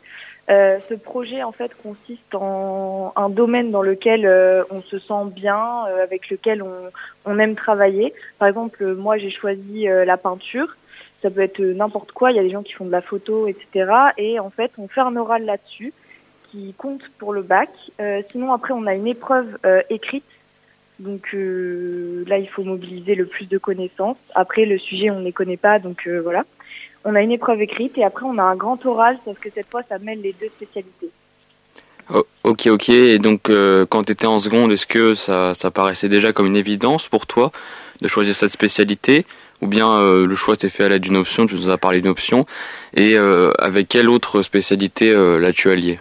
Euh, ce projet en fait consiste en un domaine dans lequel euh, on se sent bien, euh, avec lequel on, on aime travailler. Par exemple, euh, moi j'ai choisi euh, la peinture. Ça peut être euh, n'importe quoi. Il y a des gens qui font de la photo, et cetera. Et en fait, on fait un oral là-dessus qui compte pour le bac. Euh, sinon après, on a une épreuve euh, écrite. Donc euh, là, il faut mobiliser le plus de connaissances. Après, le sujet, on ne les connaît pas, donc euh, voilà. On a une épreuve écrite et après on a un grand oral, sauf que cette fois ça mêle les deux spécialités. Oh, ok, ok. Et donc euh, quand tu étais en seconde, est-ce que ça, ça paraissait déjà comme une évidence pour toi de choisir cette spécialité, ou bien euh, le choix s'est fait à l'aide d'une option, tu nous as parlé d'une option, et euh, avec quelle autre spécialité euh, l'as-tu allié?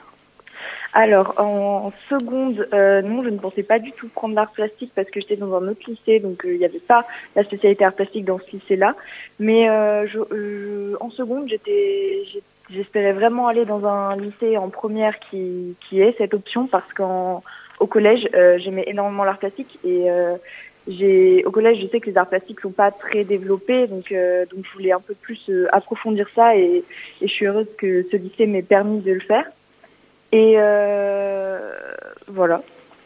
Alors en seconde, euh, non, je ne pensais pas du tout prendre l'art plastique parce que j'étais dans un autre lycée, donc il euh, n'y avait pas la spécialité art plastique dans ce lycée-là. Mais euh, je, euh, en seconde, j'étais, j'espérais vraiment aller dans un lycée en première qui, qui ait cette option parce qu'en au collège, euh, j'aimais énormément l'art plastique et euh, j'ai, au collège, je sais que les arts plastiques sont pas très développés, donc euh, donc je voulais un peu plus euh, approfondir ça et, et je suis heureuse que ce lycée m'ait permis de le faire. Et euh, voilà.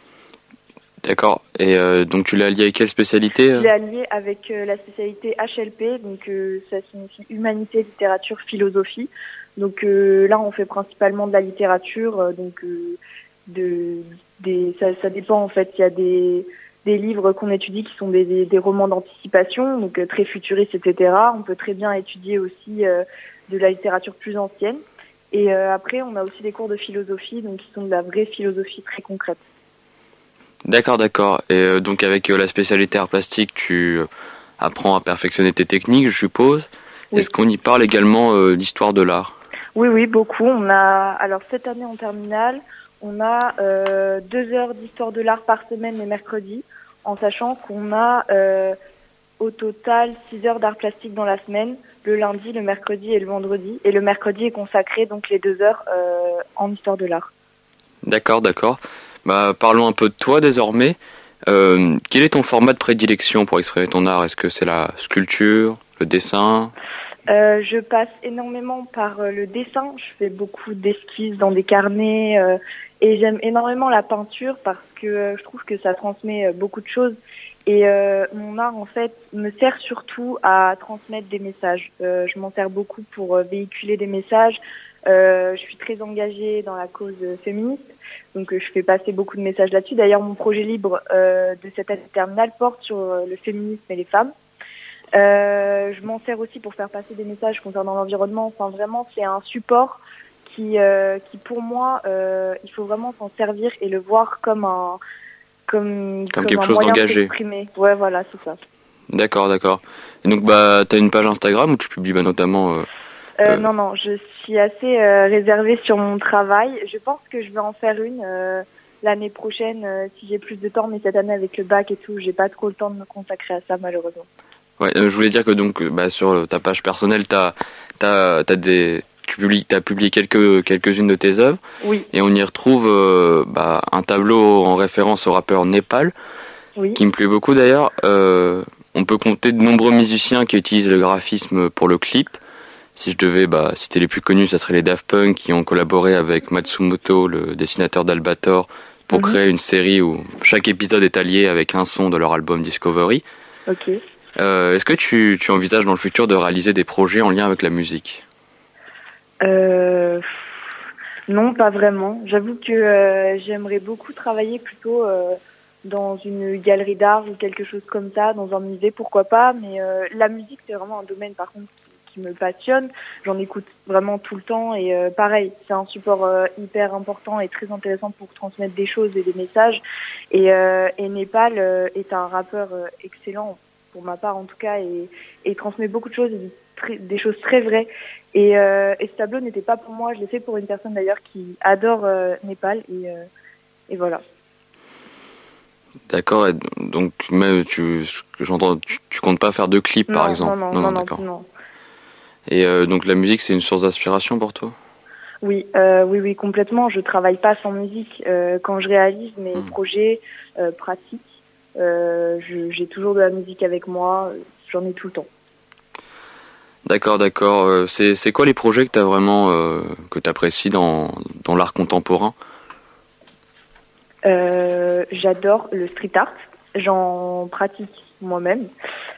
D'accord. Et euh, donc tu l'as allié avec quelle spécialité? Je l'ai allié avec euh, la spécialité H L P, donc euh, ça signifie Humanité, Littérature, Philosophie. Donc euh, là, on fait principalement de la littérature, euh, donc euh, de, des, ça, ça dépend en fait. Il y a des, des livres qu'on étudie qui sont des, des, des romans d'anticipation, donc euh, très futuristes, et cetera. On peut très bien étudier aussi euh, de la littérature plus ancienne. Et euh, après, on a aussi des cours de philosophie, donc qui sont de la vraie philosophie très concrète. D'accord, d'accord. Et euh, donc avec euh, la spécialité art plastique, tu euh, apprends à perfectionner tes techniques, je suppose. Oui. Est-ce qu'on y parle également euh, l'histoire de l'art? Oui, oui, beaucoup. On a, alors cette année en terminale, on a euh, deux heures d'histoire de l'art par semaine les mercredis, en sachant qu'on a euh, au total six heures d'art plastique dans la semaine, le lundi, le mercredi et le vendredi. Et le mercredi est consacré donc les deux heures euh, en histoire de l'art. D'accord, d'accord. Bah, parlons un peu de toi désormais. Euh, quel est ton format de prédilection pour exprimer ton art? Est-ce que c'est la sculpture, le dessin? euh, Je passe énormément par euh, le dessin. Je fais beaucoup d'esquisses dans des carnets euh, et j'aime énormément la peinture parce que euh, je trouve que ça transmet euh, beaucoup de choses. Et euh, mon art, en fait, me sert surtout à transmettre des messages. Euh, je m'en sers beaucoup pour euh, véhiculer des messages. Euh, je suis très engagée dans la cause euh, féministe, donc euh, je fais passer beaucoup de messages là-dessus. D'ailleurs, mon projet libre euh, de cette année terminale porte sur euh, le féminisme et les femmes. Euh, je m'en sers aussi pour faire passer des messages concernant l'environnement. Enfin, vraiment, c'est un support qui, euh, qui pour moi, euh, il faut vraiment s'en servir et le voir comme un Comme, comme, comme quelque un chose moyen d'engagé. S'exprimer. Ouais, voilà, c'est ça. D'accord, d'accord. Et donc, bah, t'as une page Instagram où tu publies bah, notamment. Euh, euh, euh... Non, non, je suis assez euh, réservée sur mon travail. Je pense que je vais en faire une euh, l'année prochaine euh, si j'ai plus de temps, mais cette année avec le bac et tout, j'ai pas trop le temps de me consacrer à ça malheureusement. Ouais, euh, je voulais dire que donc, bah, sur ta page personnelle, t'as, t'as, t'as des. Tu publies, t'as publié quelques, quelques-unes de tes œuvres. Oui. Et on y retrouve euh, bah, un tableau en référence au rappeur Népal, oui. qui me plaît beaucoup d'ailleurs. Euh, on peut compter de nombreux musiciens qui utilisent le graphisme pour le clip. Si je devais bah, citer les plus connus, ça serait les Daft Punk qui ont collaboré avec Matsumoto, le dessinateur d'Albator, pour mm-hmm. créer une série où chaque épisode est allié avec un son de leur album Discovery. Ok. Euh, est-ce que tu, tu envisages dans le futur de réaliser des projets en lien avec la musique ? Euh, non, pas vraiment. J'avoue que euh, j'aimerais beaucoup travailler plutôt euh, dans une galerie d'art ou quelque chose comme ça, dans un musée, pourquoi pas. Mais euh, la musique, c'est vraiment un domaine, par contre, qui, qui me passionne. J'en écoute vraiment tout le temps et euh, pareil, c'est un support euh, hyper important et très intéressant pour transmettre des choses et des messages. Et, euh, et Népal euh, est un rappeur euh, excellent, pour ma part en tout cas, et, et transmet beaucoup de choses et des, très, des choses très vraies. Et, euh, et ce tableau n'était pas pour moi, je l'ai fait pour une personne d'ailleurs qui adore euh, Népal et, euh, et voilà. D'accord, et donc même tu, j'entends, tu, tu comptes pas faire de clips non, par exemple? Non, non, non, non, non d'accord. Non. Et euh, donc la musique c'est une source d'inspiration pour toi? Oui, euh, oui, oui, complètement. Je travaille pas sans musique. Euh, quand je réalise mes mmh. projets euh, pratiques, euh, je, j'ai toujours de la musique avec moi. J'en ai tout le temps. D'accord, d'accord. Euh, c'est, c'est quoi les projets que tu as vraiment, euh, que tu apprécies dans, dans l'art contemporain? euh, J'adore le street art. J'en pratique moi-même.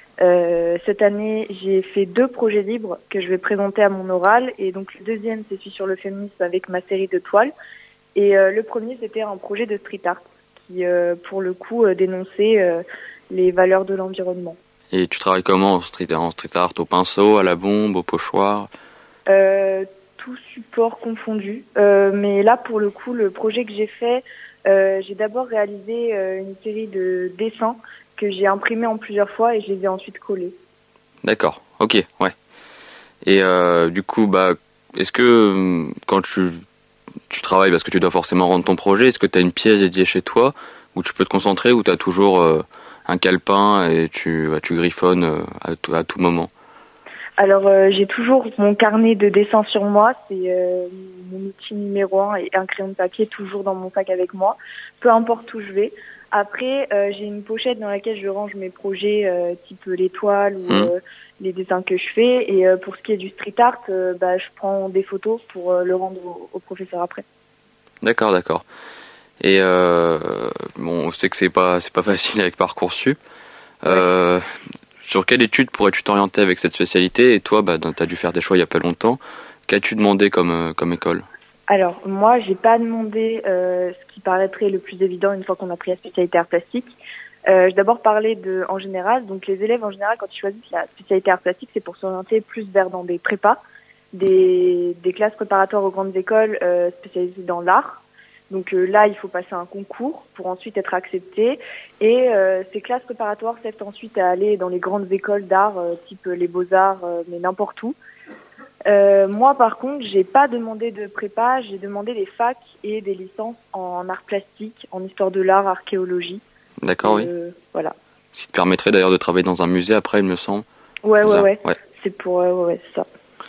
Euh, cette année, j'ai fait deux projets libres que je vais présenter à mon oral. Et donc le deuxième, c'est celui sur le féminisme avec ma série de toiles. Et euh, le premier, c'était un projet de street art qui, euh, pour le coup, euh, dénonçait euh, les valeurs de l'environnement. Et tu travailles comment en street, en street art? Au pinceau, à la bombe, au pochoir? euh, Tout support confondu. Euh, mais là, pour le coup, le projet que j'ai fait, euh, j'ai d'abord réalisé euh, une série de dessins que j'ai imprimés en plusieurs fois et je les ai ensuite collés. D'accord, ok, ouais. Et euh, du coup, bah, est-ce que quand tu, tu travailles, parce que tu dois forcément rendre ton projet, est-ce que tu as une pièce dédiée chez toi où tu peux te concentrer, où tu as toujours euh, un calepin et tu, bah, tu griffonnes euh, à, tout, à tout moment? Alors, euh, j'ai toujours mon carnet de dessin sur moi, c'est euh, mon outil numéro un et un crayon de papier toujours dans mon sac avec moi, peu importe où je vais. Après, euh, j'ai une pochette dans laquelle je range mes projets, euh, type les toiles ou mmh. euh, les dessins que je fais. Et euh, pour ce qui est du street art, euh, bah, je prends des photos pour euh, le rendre au, au professeur après. D'accord, d'accord. Et euh, bon, on sait que c'est pas c'est pas facile avec Parcoursup. Euh, ouais. Sur quelle étude pourrais-tu t'orienter avec cette spécialité? Et toi, bah, tu as dû faire des choix il y a pas longtemps. Qu'as-tu demandé comme comme école? Alors, moi, j'ai pas demandé euh, ce qui paraîtrait le plus évident une fois qu'on a pris la spécialité art plastique. Euh, j'ai d'abord parlé de, en général, donc les élèves en général, quand ils choisissent la spécialité art plastique, c'est pour s'orienter plus vers dans des prépas, des, des classes préparatoires aux grandes écoles euh, spécialisées dans l'art. Donc euh, là, il faut passer un concours pour ensuite être accepté. Et euh, ces classes préparatoires servent ensuite à aller dans les grandes écoles d'art, euh, type les Beaux-Arts, euh, mais n'importe où. Euh, moi, par contre, j'ai pas demandé de prépa, j'ai demandé des facs et des licences en art plastique, en histoire de l'art, archéologie. D'accord, euh, oui. Voilà. Ce qui te permettrait d'ailleurs de travailler dans un musée après, il me semble. Ouais, ouais, ouais, ouais. C'est pour, euh, ouais, ouais, c'est ça.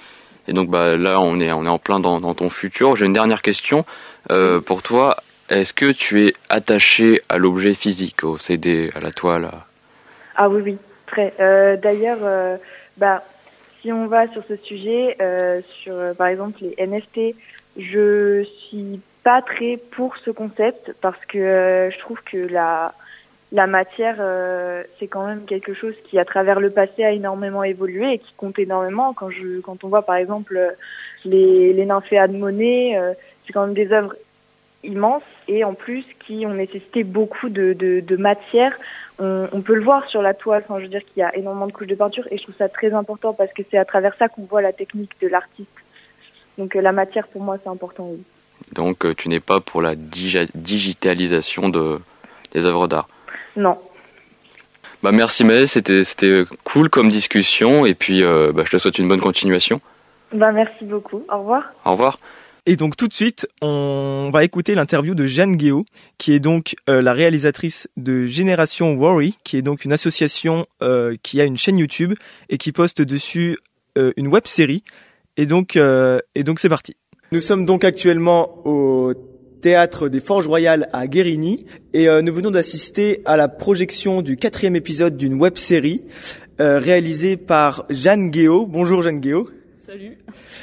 Et donc, bah, là, on est, on est en plein dans, dans ton futur. J'ai une dernière question. Euh, pour toi, est-ce que tu es attaché à l'objet physique, au C D, à la toile? à... Ah oui, oui, très. Euh, d'ailleurs, euh, bah, si on va sur ce sujet, euh, sur euh, par exemple les N F T, je suis pas très pour ce concept parce que euh, je trouve que la la matière euh, c'est quand même quelque chose qui à travers le passé a énormément évolué et qui compte énormément. Quand je quand on voit par exemple les les nymphéas de Monet, euh, c'est quand même des œuvres immenses et en plus qui ont nécessité beaucoup de de, de matière. On, on peut le voir sur la toile, enfin, je veux dire qu'il y a énormément de couches de peinture et je trouve ça très important parce que c'est à travers ça qu'on voit la technique de l'artiste. Donc euh, la matière pour moi c'est important, oui. Donc euh, tu n'es pas pour la digi- digitalisation de, des œuvres d'art? Non. Bah merci Maëlle, c'était, c'était cool comme discussion et puis euh, bah, je te souhaite une bonne continuation. Bah merci beaucoup, au revoir. Au revoir. Et donc tout de suite, on va écouter l'interview de Jeanne Guéot, qui est donc euh, la réalisatrice de Génération Worry, qui est donc une association euh, qui a une chaîne YouTube et qui poste dessus euh, une web-série. Et donc, euh, et donc c'est parti. Nous sommes donc actuellement au Théâtre des Forges Royales à Guérigny et euh, nous venons d'assister à la projection du quatrième épisode d'une web-série euh, réalisée par Jeanne Guéot. Bonjour Jeanne Guéot. Salut.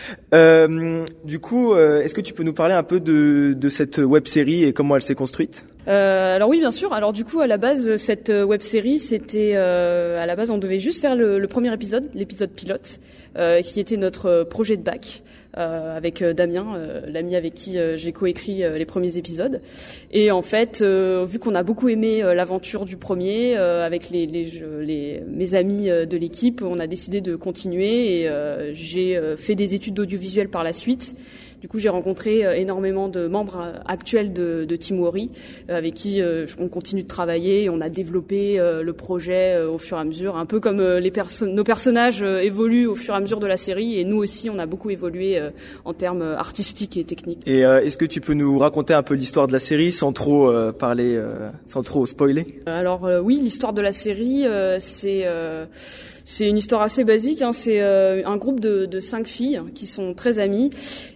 Euh, du coup, euh, est-ce que tu peux nous parler un peu de, de cette web-série et comment elle s'est construite ? euh, Alors oui, bien sûr. Alors du coup, à la base, cette web-série, c'était euh, à la base, on devait juste faire le, le premier épisode, l'épisode pilote, euh, qui était notre projet de bac. Euh, avec euh, Damien, euh, l'ami avec qui euh, j'ai coécrit euh, les premiers épisodes. Et en fait, euh, vu qu'on a beaucoup aimé euh, l'aventure du premier, euh, avec les, les, les, mes amis euh, de l'équipe, on a décidé de continuer et euh, j'ai euh, fait des études d'audiovisuel par la suite. Du coup, j'ai rencontré euh, énormément de membres euh, actuels de, de Team Worry, euh, avec qui euh, on continue de travailler. Et on a développé euh, le projet euh, au fur et à mesure, un peu comme euh, les perso- nos personnages euh, évoluent au fur et à mesure de la série. Et nous aussi, on a beaucoup évolué euh, en termes artistiques et techniques. Et euh, est-ce que tu peux nous raconter un peu l'histoire de la série sans trop euh, parler, euh, sans trop spoiler ? Alors euh, oui, l'histoire de la série, euh, c'est... Euh, C'est une histoire assez basique, hein. C'est euh, un groupe de, de cinq filles qui sont très amies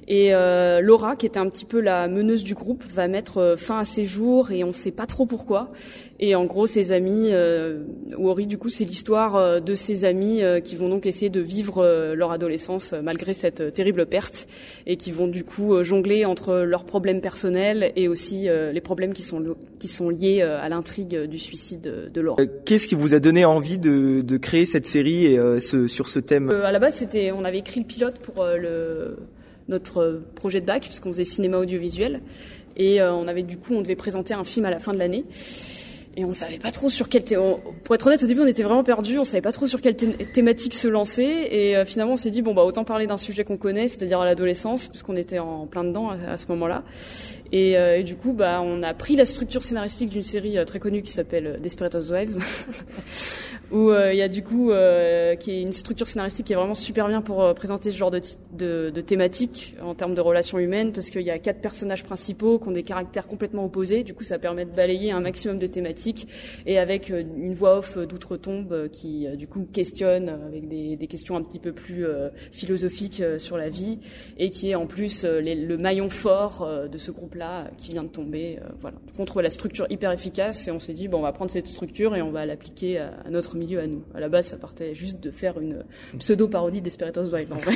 Et euh, Laura, qui était un petit peu la meneuse du groupe, va mettre fin à ses jours et on sait pas trop pourquoi. Et en gros, ses amis, euh, Worry, du coup, c'est l'histoire de ses amis euh, qui vont donc essayer de vivre euh, leur adolescence euh, malgré cette euh, terrible perte et qui vont du coup euh, jongler entre leurs problèmes personnels et aussi euh, les problèmes qui sont qui sont liés euh, à l'intrigue du suicide de, de Laura. Euh, qu'est-ce qui vous a donné envie de, de créer cette série et euh, ce, sur ce thème? euh, À la base, c'était, on avait écrit le pilote pour euh, le notre projet de bac puisqu'on faisait cinéma audiovisuel et euh, on avait du coup on devait présenter un film à la fin de l'année. Et on savait pas trop sur quelle thé... on... pour être honnête, au début on était vraiment perdus, on savait pas trop sur quelle thé... thématique se lancer et euh, finalement on s'est dit bon bah autant parler d'un sujet qu'on connaît, c'est-à-dire l'adolescence puisqu'on était en plein dedans à, à ce moment-là. Et, euh, et du coup bah on a pris la structure scénaristique d'une série euh, très connue qui s'appelle Desperate Housewives où il euh, y a du coup euh, qui est une structure scénaristique qui est vraiment super bien pour euh, présenter ce genre de, t- de, de thématiques en termes de relations humaines parce qu'il y a quatre personnages principaux qui ont des caractères complètement opposés, du coup ça permet de balayer un maximum de thématiques et avec une voix off d'outre-tombe qui du coup questionne avec des, des questions un petit peu plus euh, philosophiques euh, sur la vie et qui est en plus euh, les, le maillon fort euh, de ce groupe-là euh, qui vient de tomber euh, voilà, contre la structure hyper efficace et on s'est dit bon on va prendre cette structure et on va l'appliquer à, à notre milieu à nous. À la base ça partait juste de faire une pseudo-parodie Desperate Housewives en vrai.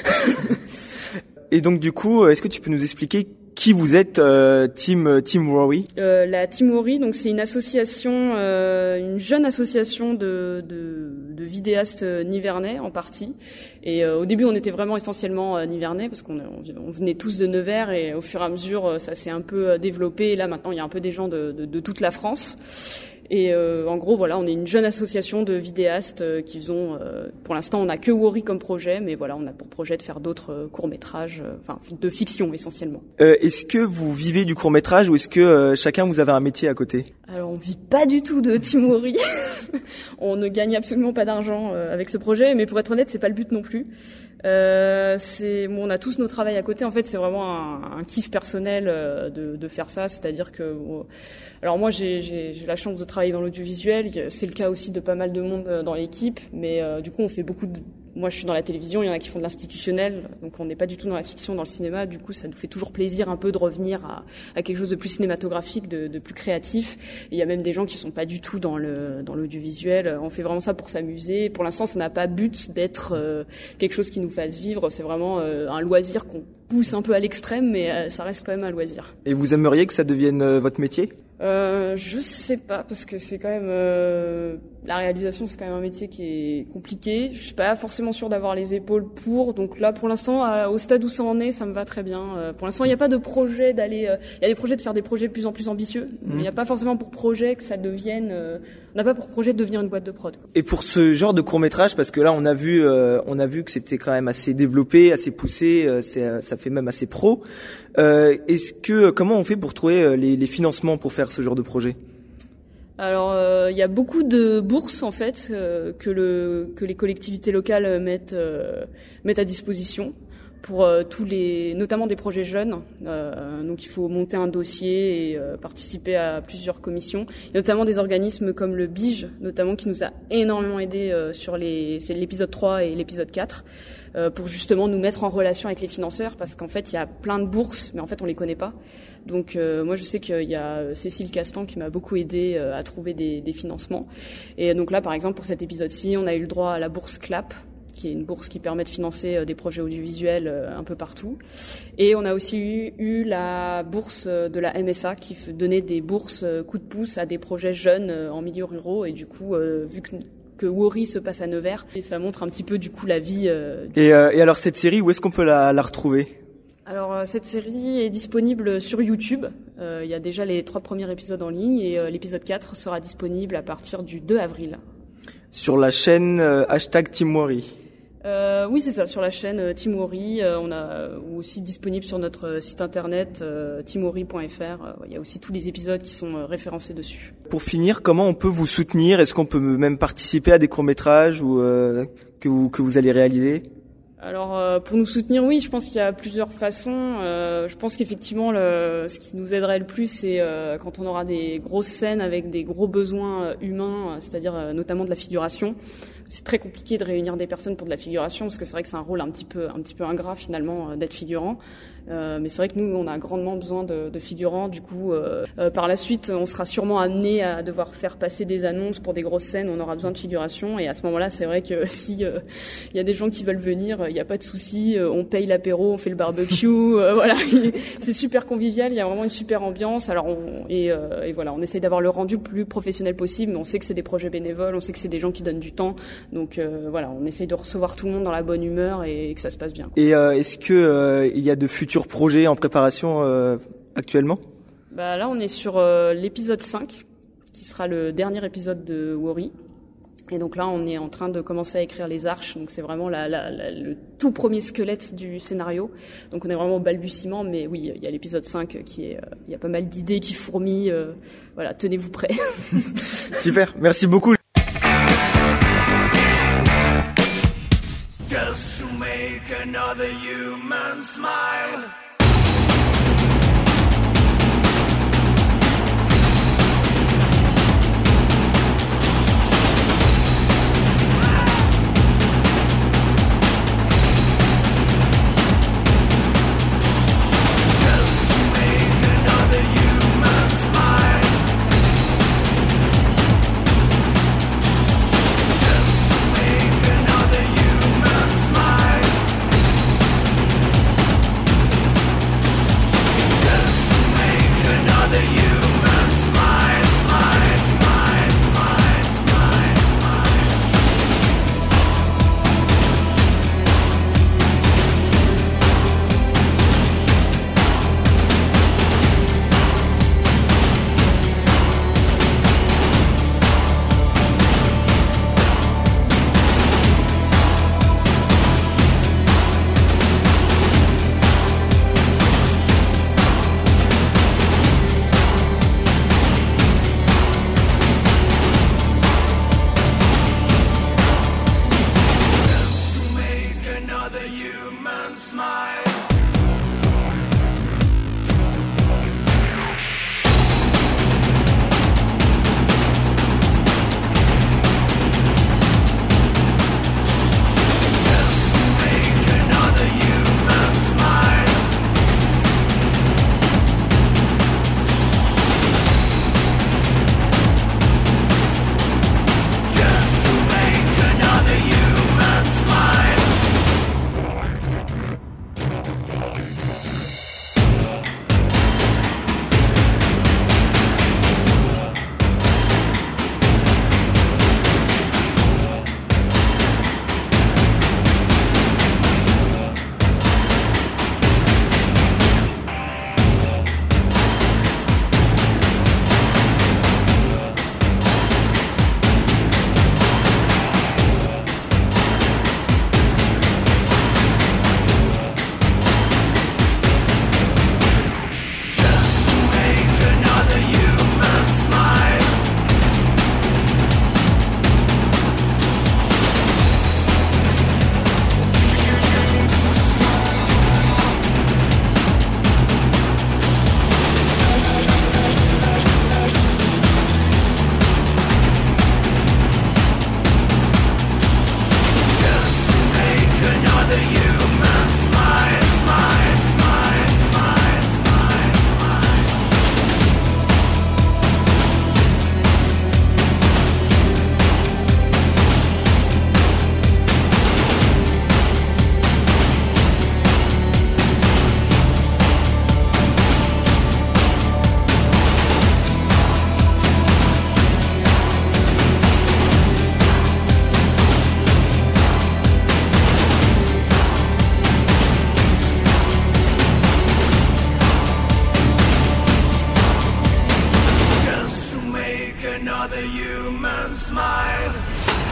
Et donc du coup, est-ce que tu peux nous expliquer qui vous êtes, euh, Team Team Worry? euh, La Team Worry, donc c'est une association, euh, une jeune association de, de, de vidéastes nivernais en partie. Et euh, au début, on était vraiment essentiellement euh, nivernais parce qu'on on venait tous de Nevers et au fur et à mesure, ça s'est un peu développé. Et là, maintenant, il y a un peu des gens de, de, de toute la France. Et euh, en gros, voilà, on est une jeune association de vidéastes euh, qui faisons. Euh, pour l'instant, on n'a que Worry comme projet, mais voilà, on a pour projet de faire d'autres euh, courts métrages, euh, enfin de fiction essentiellement. Euh, est-ce que vous vivez du court métrage ou est-ce que euh, chacun vous avez un métier à côté? Alors, on vit pas du tout de Team Worry. On ne gagne absolument pas d'argent euh, avec ce projet, mais pour être honnête, c'est pas le but non plus. Euh, c'est bon, on a tous nos travails à côté. En fait, c'est vraiment un, un kiff personnel euh, de, de faire ça. C'est-à-dire que, bon, alors moi, j'ai, j'ai, j'ai la chance de travailler dans l'audiovisuel. C'est le cas aussi de pas mal de monde dans l'équipe. Mais euh, du coup, on fait beaucoup de. Moi, je suis dans la télévision, il y en a qui font de l'institutionnel, donc on n'est pas du tout dans la fiction, dans le cinéma. Du coup, ça nous fait toujours plaisir un peu de revenir à, à quelque chose de plus cinématographique, de, de plus créatif. Et il y a même des gens qui sont pas du tout dans le dans l'audiovisuel. On fait vraiment ça pour s'amuser. Pour l'instant, ça n'a pas but d'être euh, quelque chose qui nous fasse vivre. C'est vraiment euh, un loisir qu'on pousse un peu à l'extrême, mais euh, ça reste quand même un loisir. Et vous aimeriez que ça devienne euh, votre métier ? Euh, je sais pas parce que c'est quand même euh, la réalisation, c'est quand même un métier qui est compliqué. Je suis pas forcément sûre d'avoir les épaules pour. Donc là, pour l'instant, à, au stade où ça en est, ça me va très bien. Euh, pour l'instant, il n'y a pas de projet d'aller. Euh, il y a des projets de faire des projets de plus en plus ambitieux, mmh. mais il n'y a pas forcément pour projet que ça devienne. Euh, on n'a pas pour projet de devenir une boîte de prod, quoi. Et pour ce genre de court métrage, parce que là, on a vu, euh, on a vu que c'était quand même assez développé, assez poussé. Euh, c'est, ça fait même assez pro. Euh, est-ce que comment on fait pour trouver les, les financements pour faire ce genre de projet ? Alors, il euh, y a beaucoup de bourses en fait euh, que le que les collectivités locales mettent euh, mettent à disposition pour euh, tous les, notamment des projets jeunes. Euh, donc, il faut monter un dossier et euh, participer à plusieurs commissions. Il y a notamment des organismes comme le B I J, notamment qui nous a énormément aidé euh, sur les, c'est l'épisode trois et l'épisode quatre. Euh, pour justement nous mettre en relation avec les financeurs parce qu'en fait il y a plein de bourses mais en fait on les connaît pas. Donc euh, moi je sais qu'il y a Cécile Castan qui m'a beaucoup aidé euh, à trouver des, des financements. Et donc là par exemple pour cet épisode-ci on a eu le droit à la bourse CLAP qui est une bourse qui permet de financer euh, des projets audiovisuels euh, un peu partout. Et on a aussi eu, eu la bourse de la M S A qui donnait des bourses euh, coup de pouce à des projets jeunes euh, en milieu ruraux et du coup euh, vu que que Worry se passe à Nevers et ça montre un petit peu du coup la vie. Euh, et, euh, et alors cette série, où est-ce qu'on peut la, la retrouver ? Alors euh, cette série est disponible sur YouTube. Il euh, y a déjà les trois premiers épisodes en ligne et euh, l'épisode quatre sera disponible à partir du deux avril. Sur la chaîne euh, hashtag Team Worry. Euh, oui, c'est ça, sur la chaîne euh, Team Worry. Euh, on a euh, aussi disponible sur notre euh, site internet euh, team worry point f r. Il euh, y a aussi tous les épisodes qui sont euh, référencés dessus. Pour finir, comment on peut vous soutenir ? Est-ce qu'on peut même participer à des courts-métrages ou euh, que vous que vous allez réaliser ? Alors euh, pour nous soutenir, oui, je pense qu'il y a plusieurs façons. Euh, je pense qu'effectivement, le, ce qui nous aiderait le plus, c'est euh, quand on aura des grosses scènes avec des gros besoins euh, humains, euh, c'est-à-dire euh, notamment de la figuration. C'est très compliqué de réunir des personnes pour de la figuration parce que c'est vrai que c'est un rôle un petit peu, un petit peu ingrat finalement euh, d'être figurant. Euh, mais c'est vrai que nous, on a grandement besoin de, de figurants. Du coup, euh, euh, par la suite, on sera sûrement amené à devoir faire passer des annonces pour des grosses scènes où on aura besoin de figuration. Et à ce moment-là, c'est vrai que si il euh, y a des gens qui veulent venir, il n'y a pas de souci. Euh, on paye l'apéro, on fait le barbecue. euh, voilà, c'est super convivial. Il y a vraiment une super ambiance. Alors, on, et, euh, et voilà, on essaye d'avoir le rendu le plus professionnel possible. Mais on sait que c'est des projets bénévoles, on sait que c'est des gens qui donnent du temps. Donc euh, voilà, on essaye de recevoir tout le monde dans la bonne humeur et, et que ça se passe bien. Et euh, est-ce que euh, il y a de futurs projets en préparation euh, actuellement? Bah là, on est sur euh, l'épisode cinq, qui sera le dernier épisode de Worry. Et donc là, on est en train de commencer à écrire les arches. Donc c'est vraiment la, la, la, le tout premier squelette du scénario. Donc on est vraiment au balbutiement, mais oui, il y a l'épisode cinq qui est, il euh, y a pas mal d'idées qui fourmillent. Euh, voilà, tenez-vous prêts. Super, merci beaucoup. Just to make another human smile.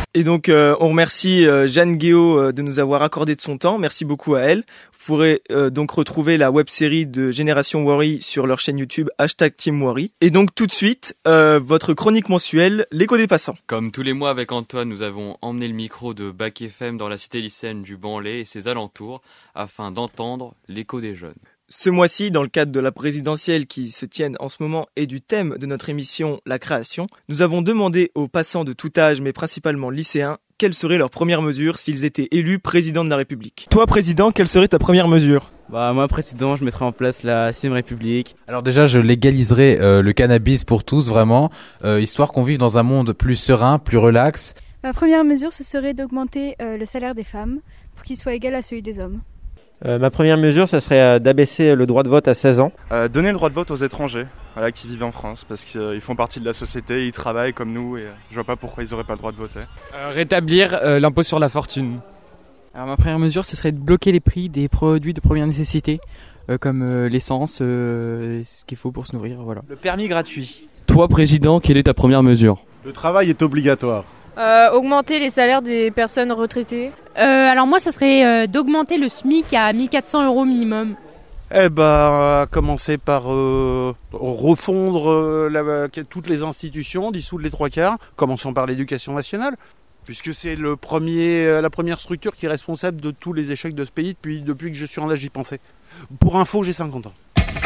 Et donc, euh, on remercie euh, Jeanne Guéot euh, de nous avoir accordé de son temps. Merci beaucoup à elle. Vous pourrez euh, donc retrouver la web-série de Génération Worry sur leur chaîne YouTube hashtag Team Worry. Et donc, tout de suite, euh, votre chronique mensuelle, l'écho des passants. Comme tous les mois avec Antoine, nous avons emmené le micro de Bac F M dans la cité lycéenne du Banlay et ses alentours afin d'entendre l'écho des jeunes. Ce mois-ci, dans le cadre de la présidentielle qui se tienne en ce moment et du thème de notre émission, la création, nous avons demandé aux passants de tout âge, mais principalement lycéens, quelles seraient leurs premières mesures s'ils étaient élus président de la République. Toi, président, quelle serait ta première mesure ? Bah moi, président, je mettrais en place la sixième République. Alors déjà, je légaliserais euh, le cannabis pour tous, vraiment, euh, histoire qu'on vive dans un monde plus serein, plus relax. Ma première mesure, ce serait d'augmenter euh, le salaire des femmes pour qu'il soit égal à celui des hommes. Euh, ma première mesure, ça serait euh, d'abaisser le droit de vote à seize ans. Euh, donner le droit de vote aux étrangers, voilà, qui vivent en France, parce qu'ils euh, font partie de la société, ils travaillent comme nous, et euh, je vois pas pourquoi ils auraient pas le droit de voter. Euh, rétablir euh, l'impôt sur la fortune. Alors ma première mesure, ce serait de bloquer les prix des produits de première nécessité, euh, comme euh, l'essence, euh, ce qu'il faut pour se nourrir, voilà. Le permis gratuit. Toi, président, quelle est ta première mesure ? Le travail est obligatoire. Euh, augmenter les salaires des personnes retraitées. Euh, alors moi, ça serait euh, d'augmenter le SMIC à mille quatre cents euros minimum. Eh ben, commencer par euh, refondre euh, la, toutes les institutions, dissoudre les trois quarts. Commençons par l'éducation nationale, puisque c'est le premier, la première structure qui est responsable de tous les échecs de ce pays depuis, depuis que je suis en âge d'y penser. Pour info, j'ai cinquante ans.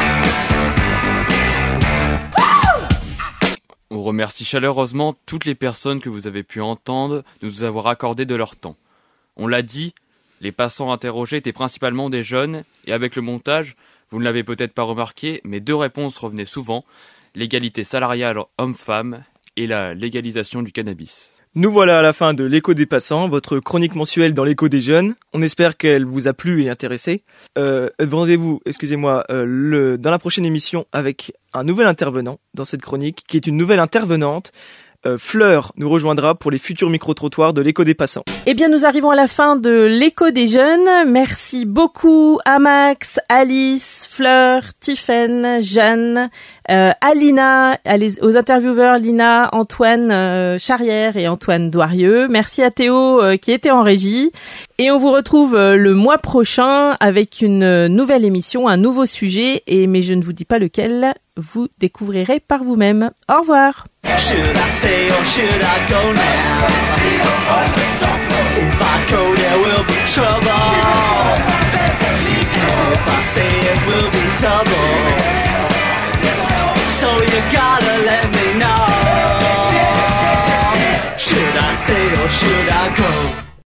On remercie chaleureusement toutes les personnes que vous avez pu entendre de nous avoir accordé de leur temps. On l'a dit, les passants interrogés étaient principalement des jeunes, et avec le montage, vous ne l'avez peut-être pas remarqué, mais deux réponses revenaient souvent, l'égalité salariale homme-femme et la légalisation du cannabis. Nous voilà à la fin de l'écho des passants, votre chronique mensuelle dans l'écho des jeunes. On espère qu'elle vous a plu et intéressé. Euh, rendez-vous, excusez-moi, euh, le, dans la prochaine émission avec un nouvel intervenant dans cette chronique, qui est une nouvelle intervenante. Euh, Fleur nous rejoindra pour les futurs micro-trottoirs de l'écho des passants. Eh bien, nous arrivons à la fin de l'écho des jeunes. Merci beaucoup à Max, Alice, Fleur, Tiffaine, Jeanne, euh, Alina, aux intervieweurs Lina, Antoine euh, Charrière et Antoine Douarieux. Merci à Théo euh, qui était en régie. Et on vous retrouve euh, le mois prochain avec une nouvelle émission, un nouveau sujet. Et mais je ne vous dis pas lequel, vous découvrirez par vous-même. Au revoir. Should I stay or should I go now? If I go there will be trouble. If I stay it will be double. So you gotta let me know. Should I stay or should I go?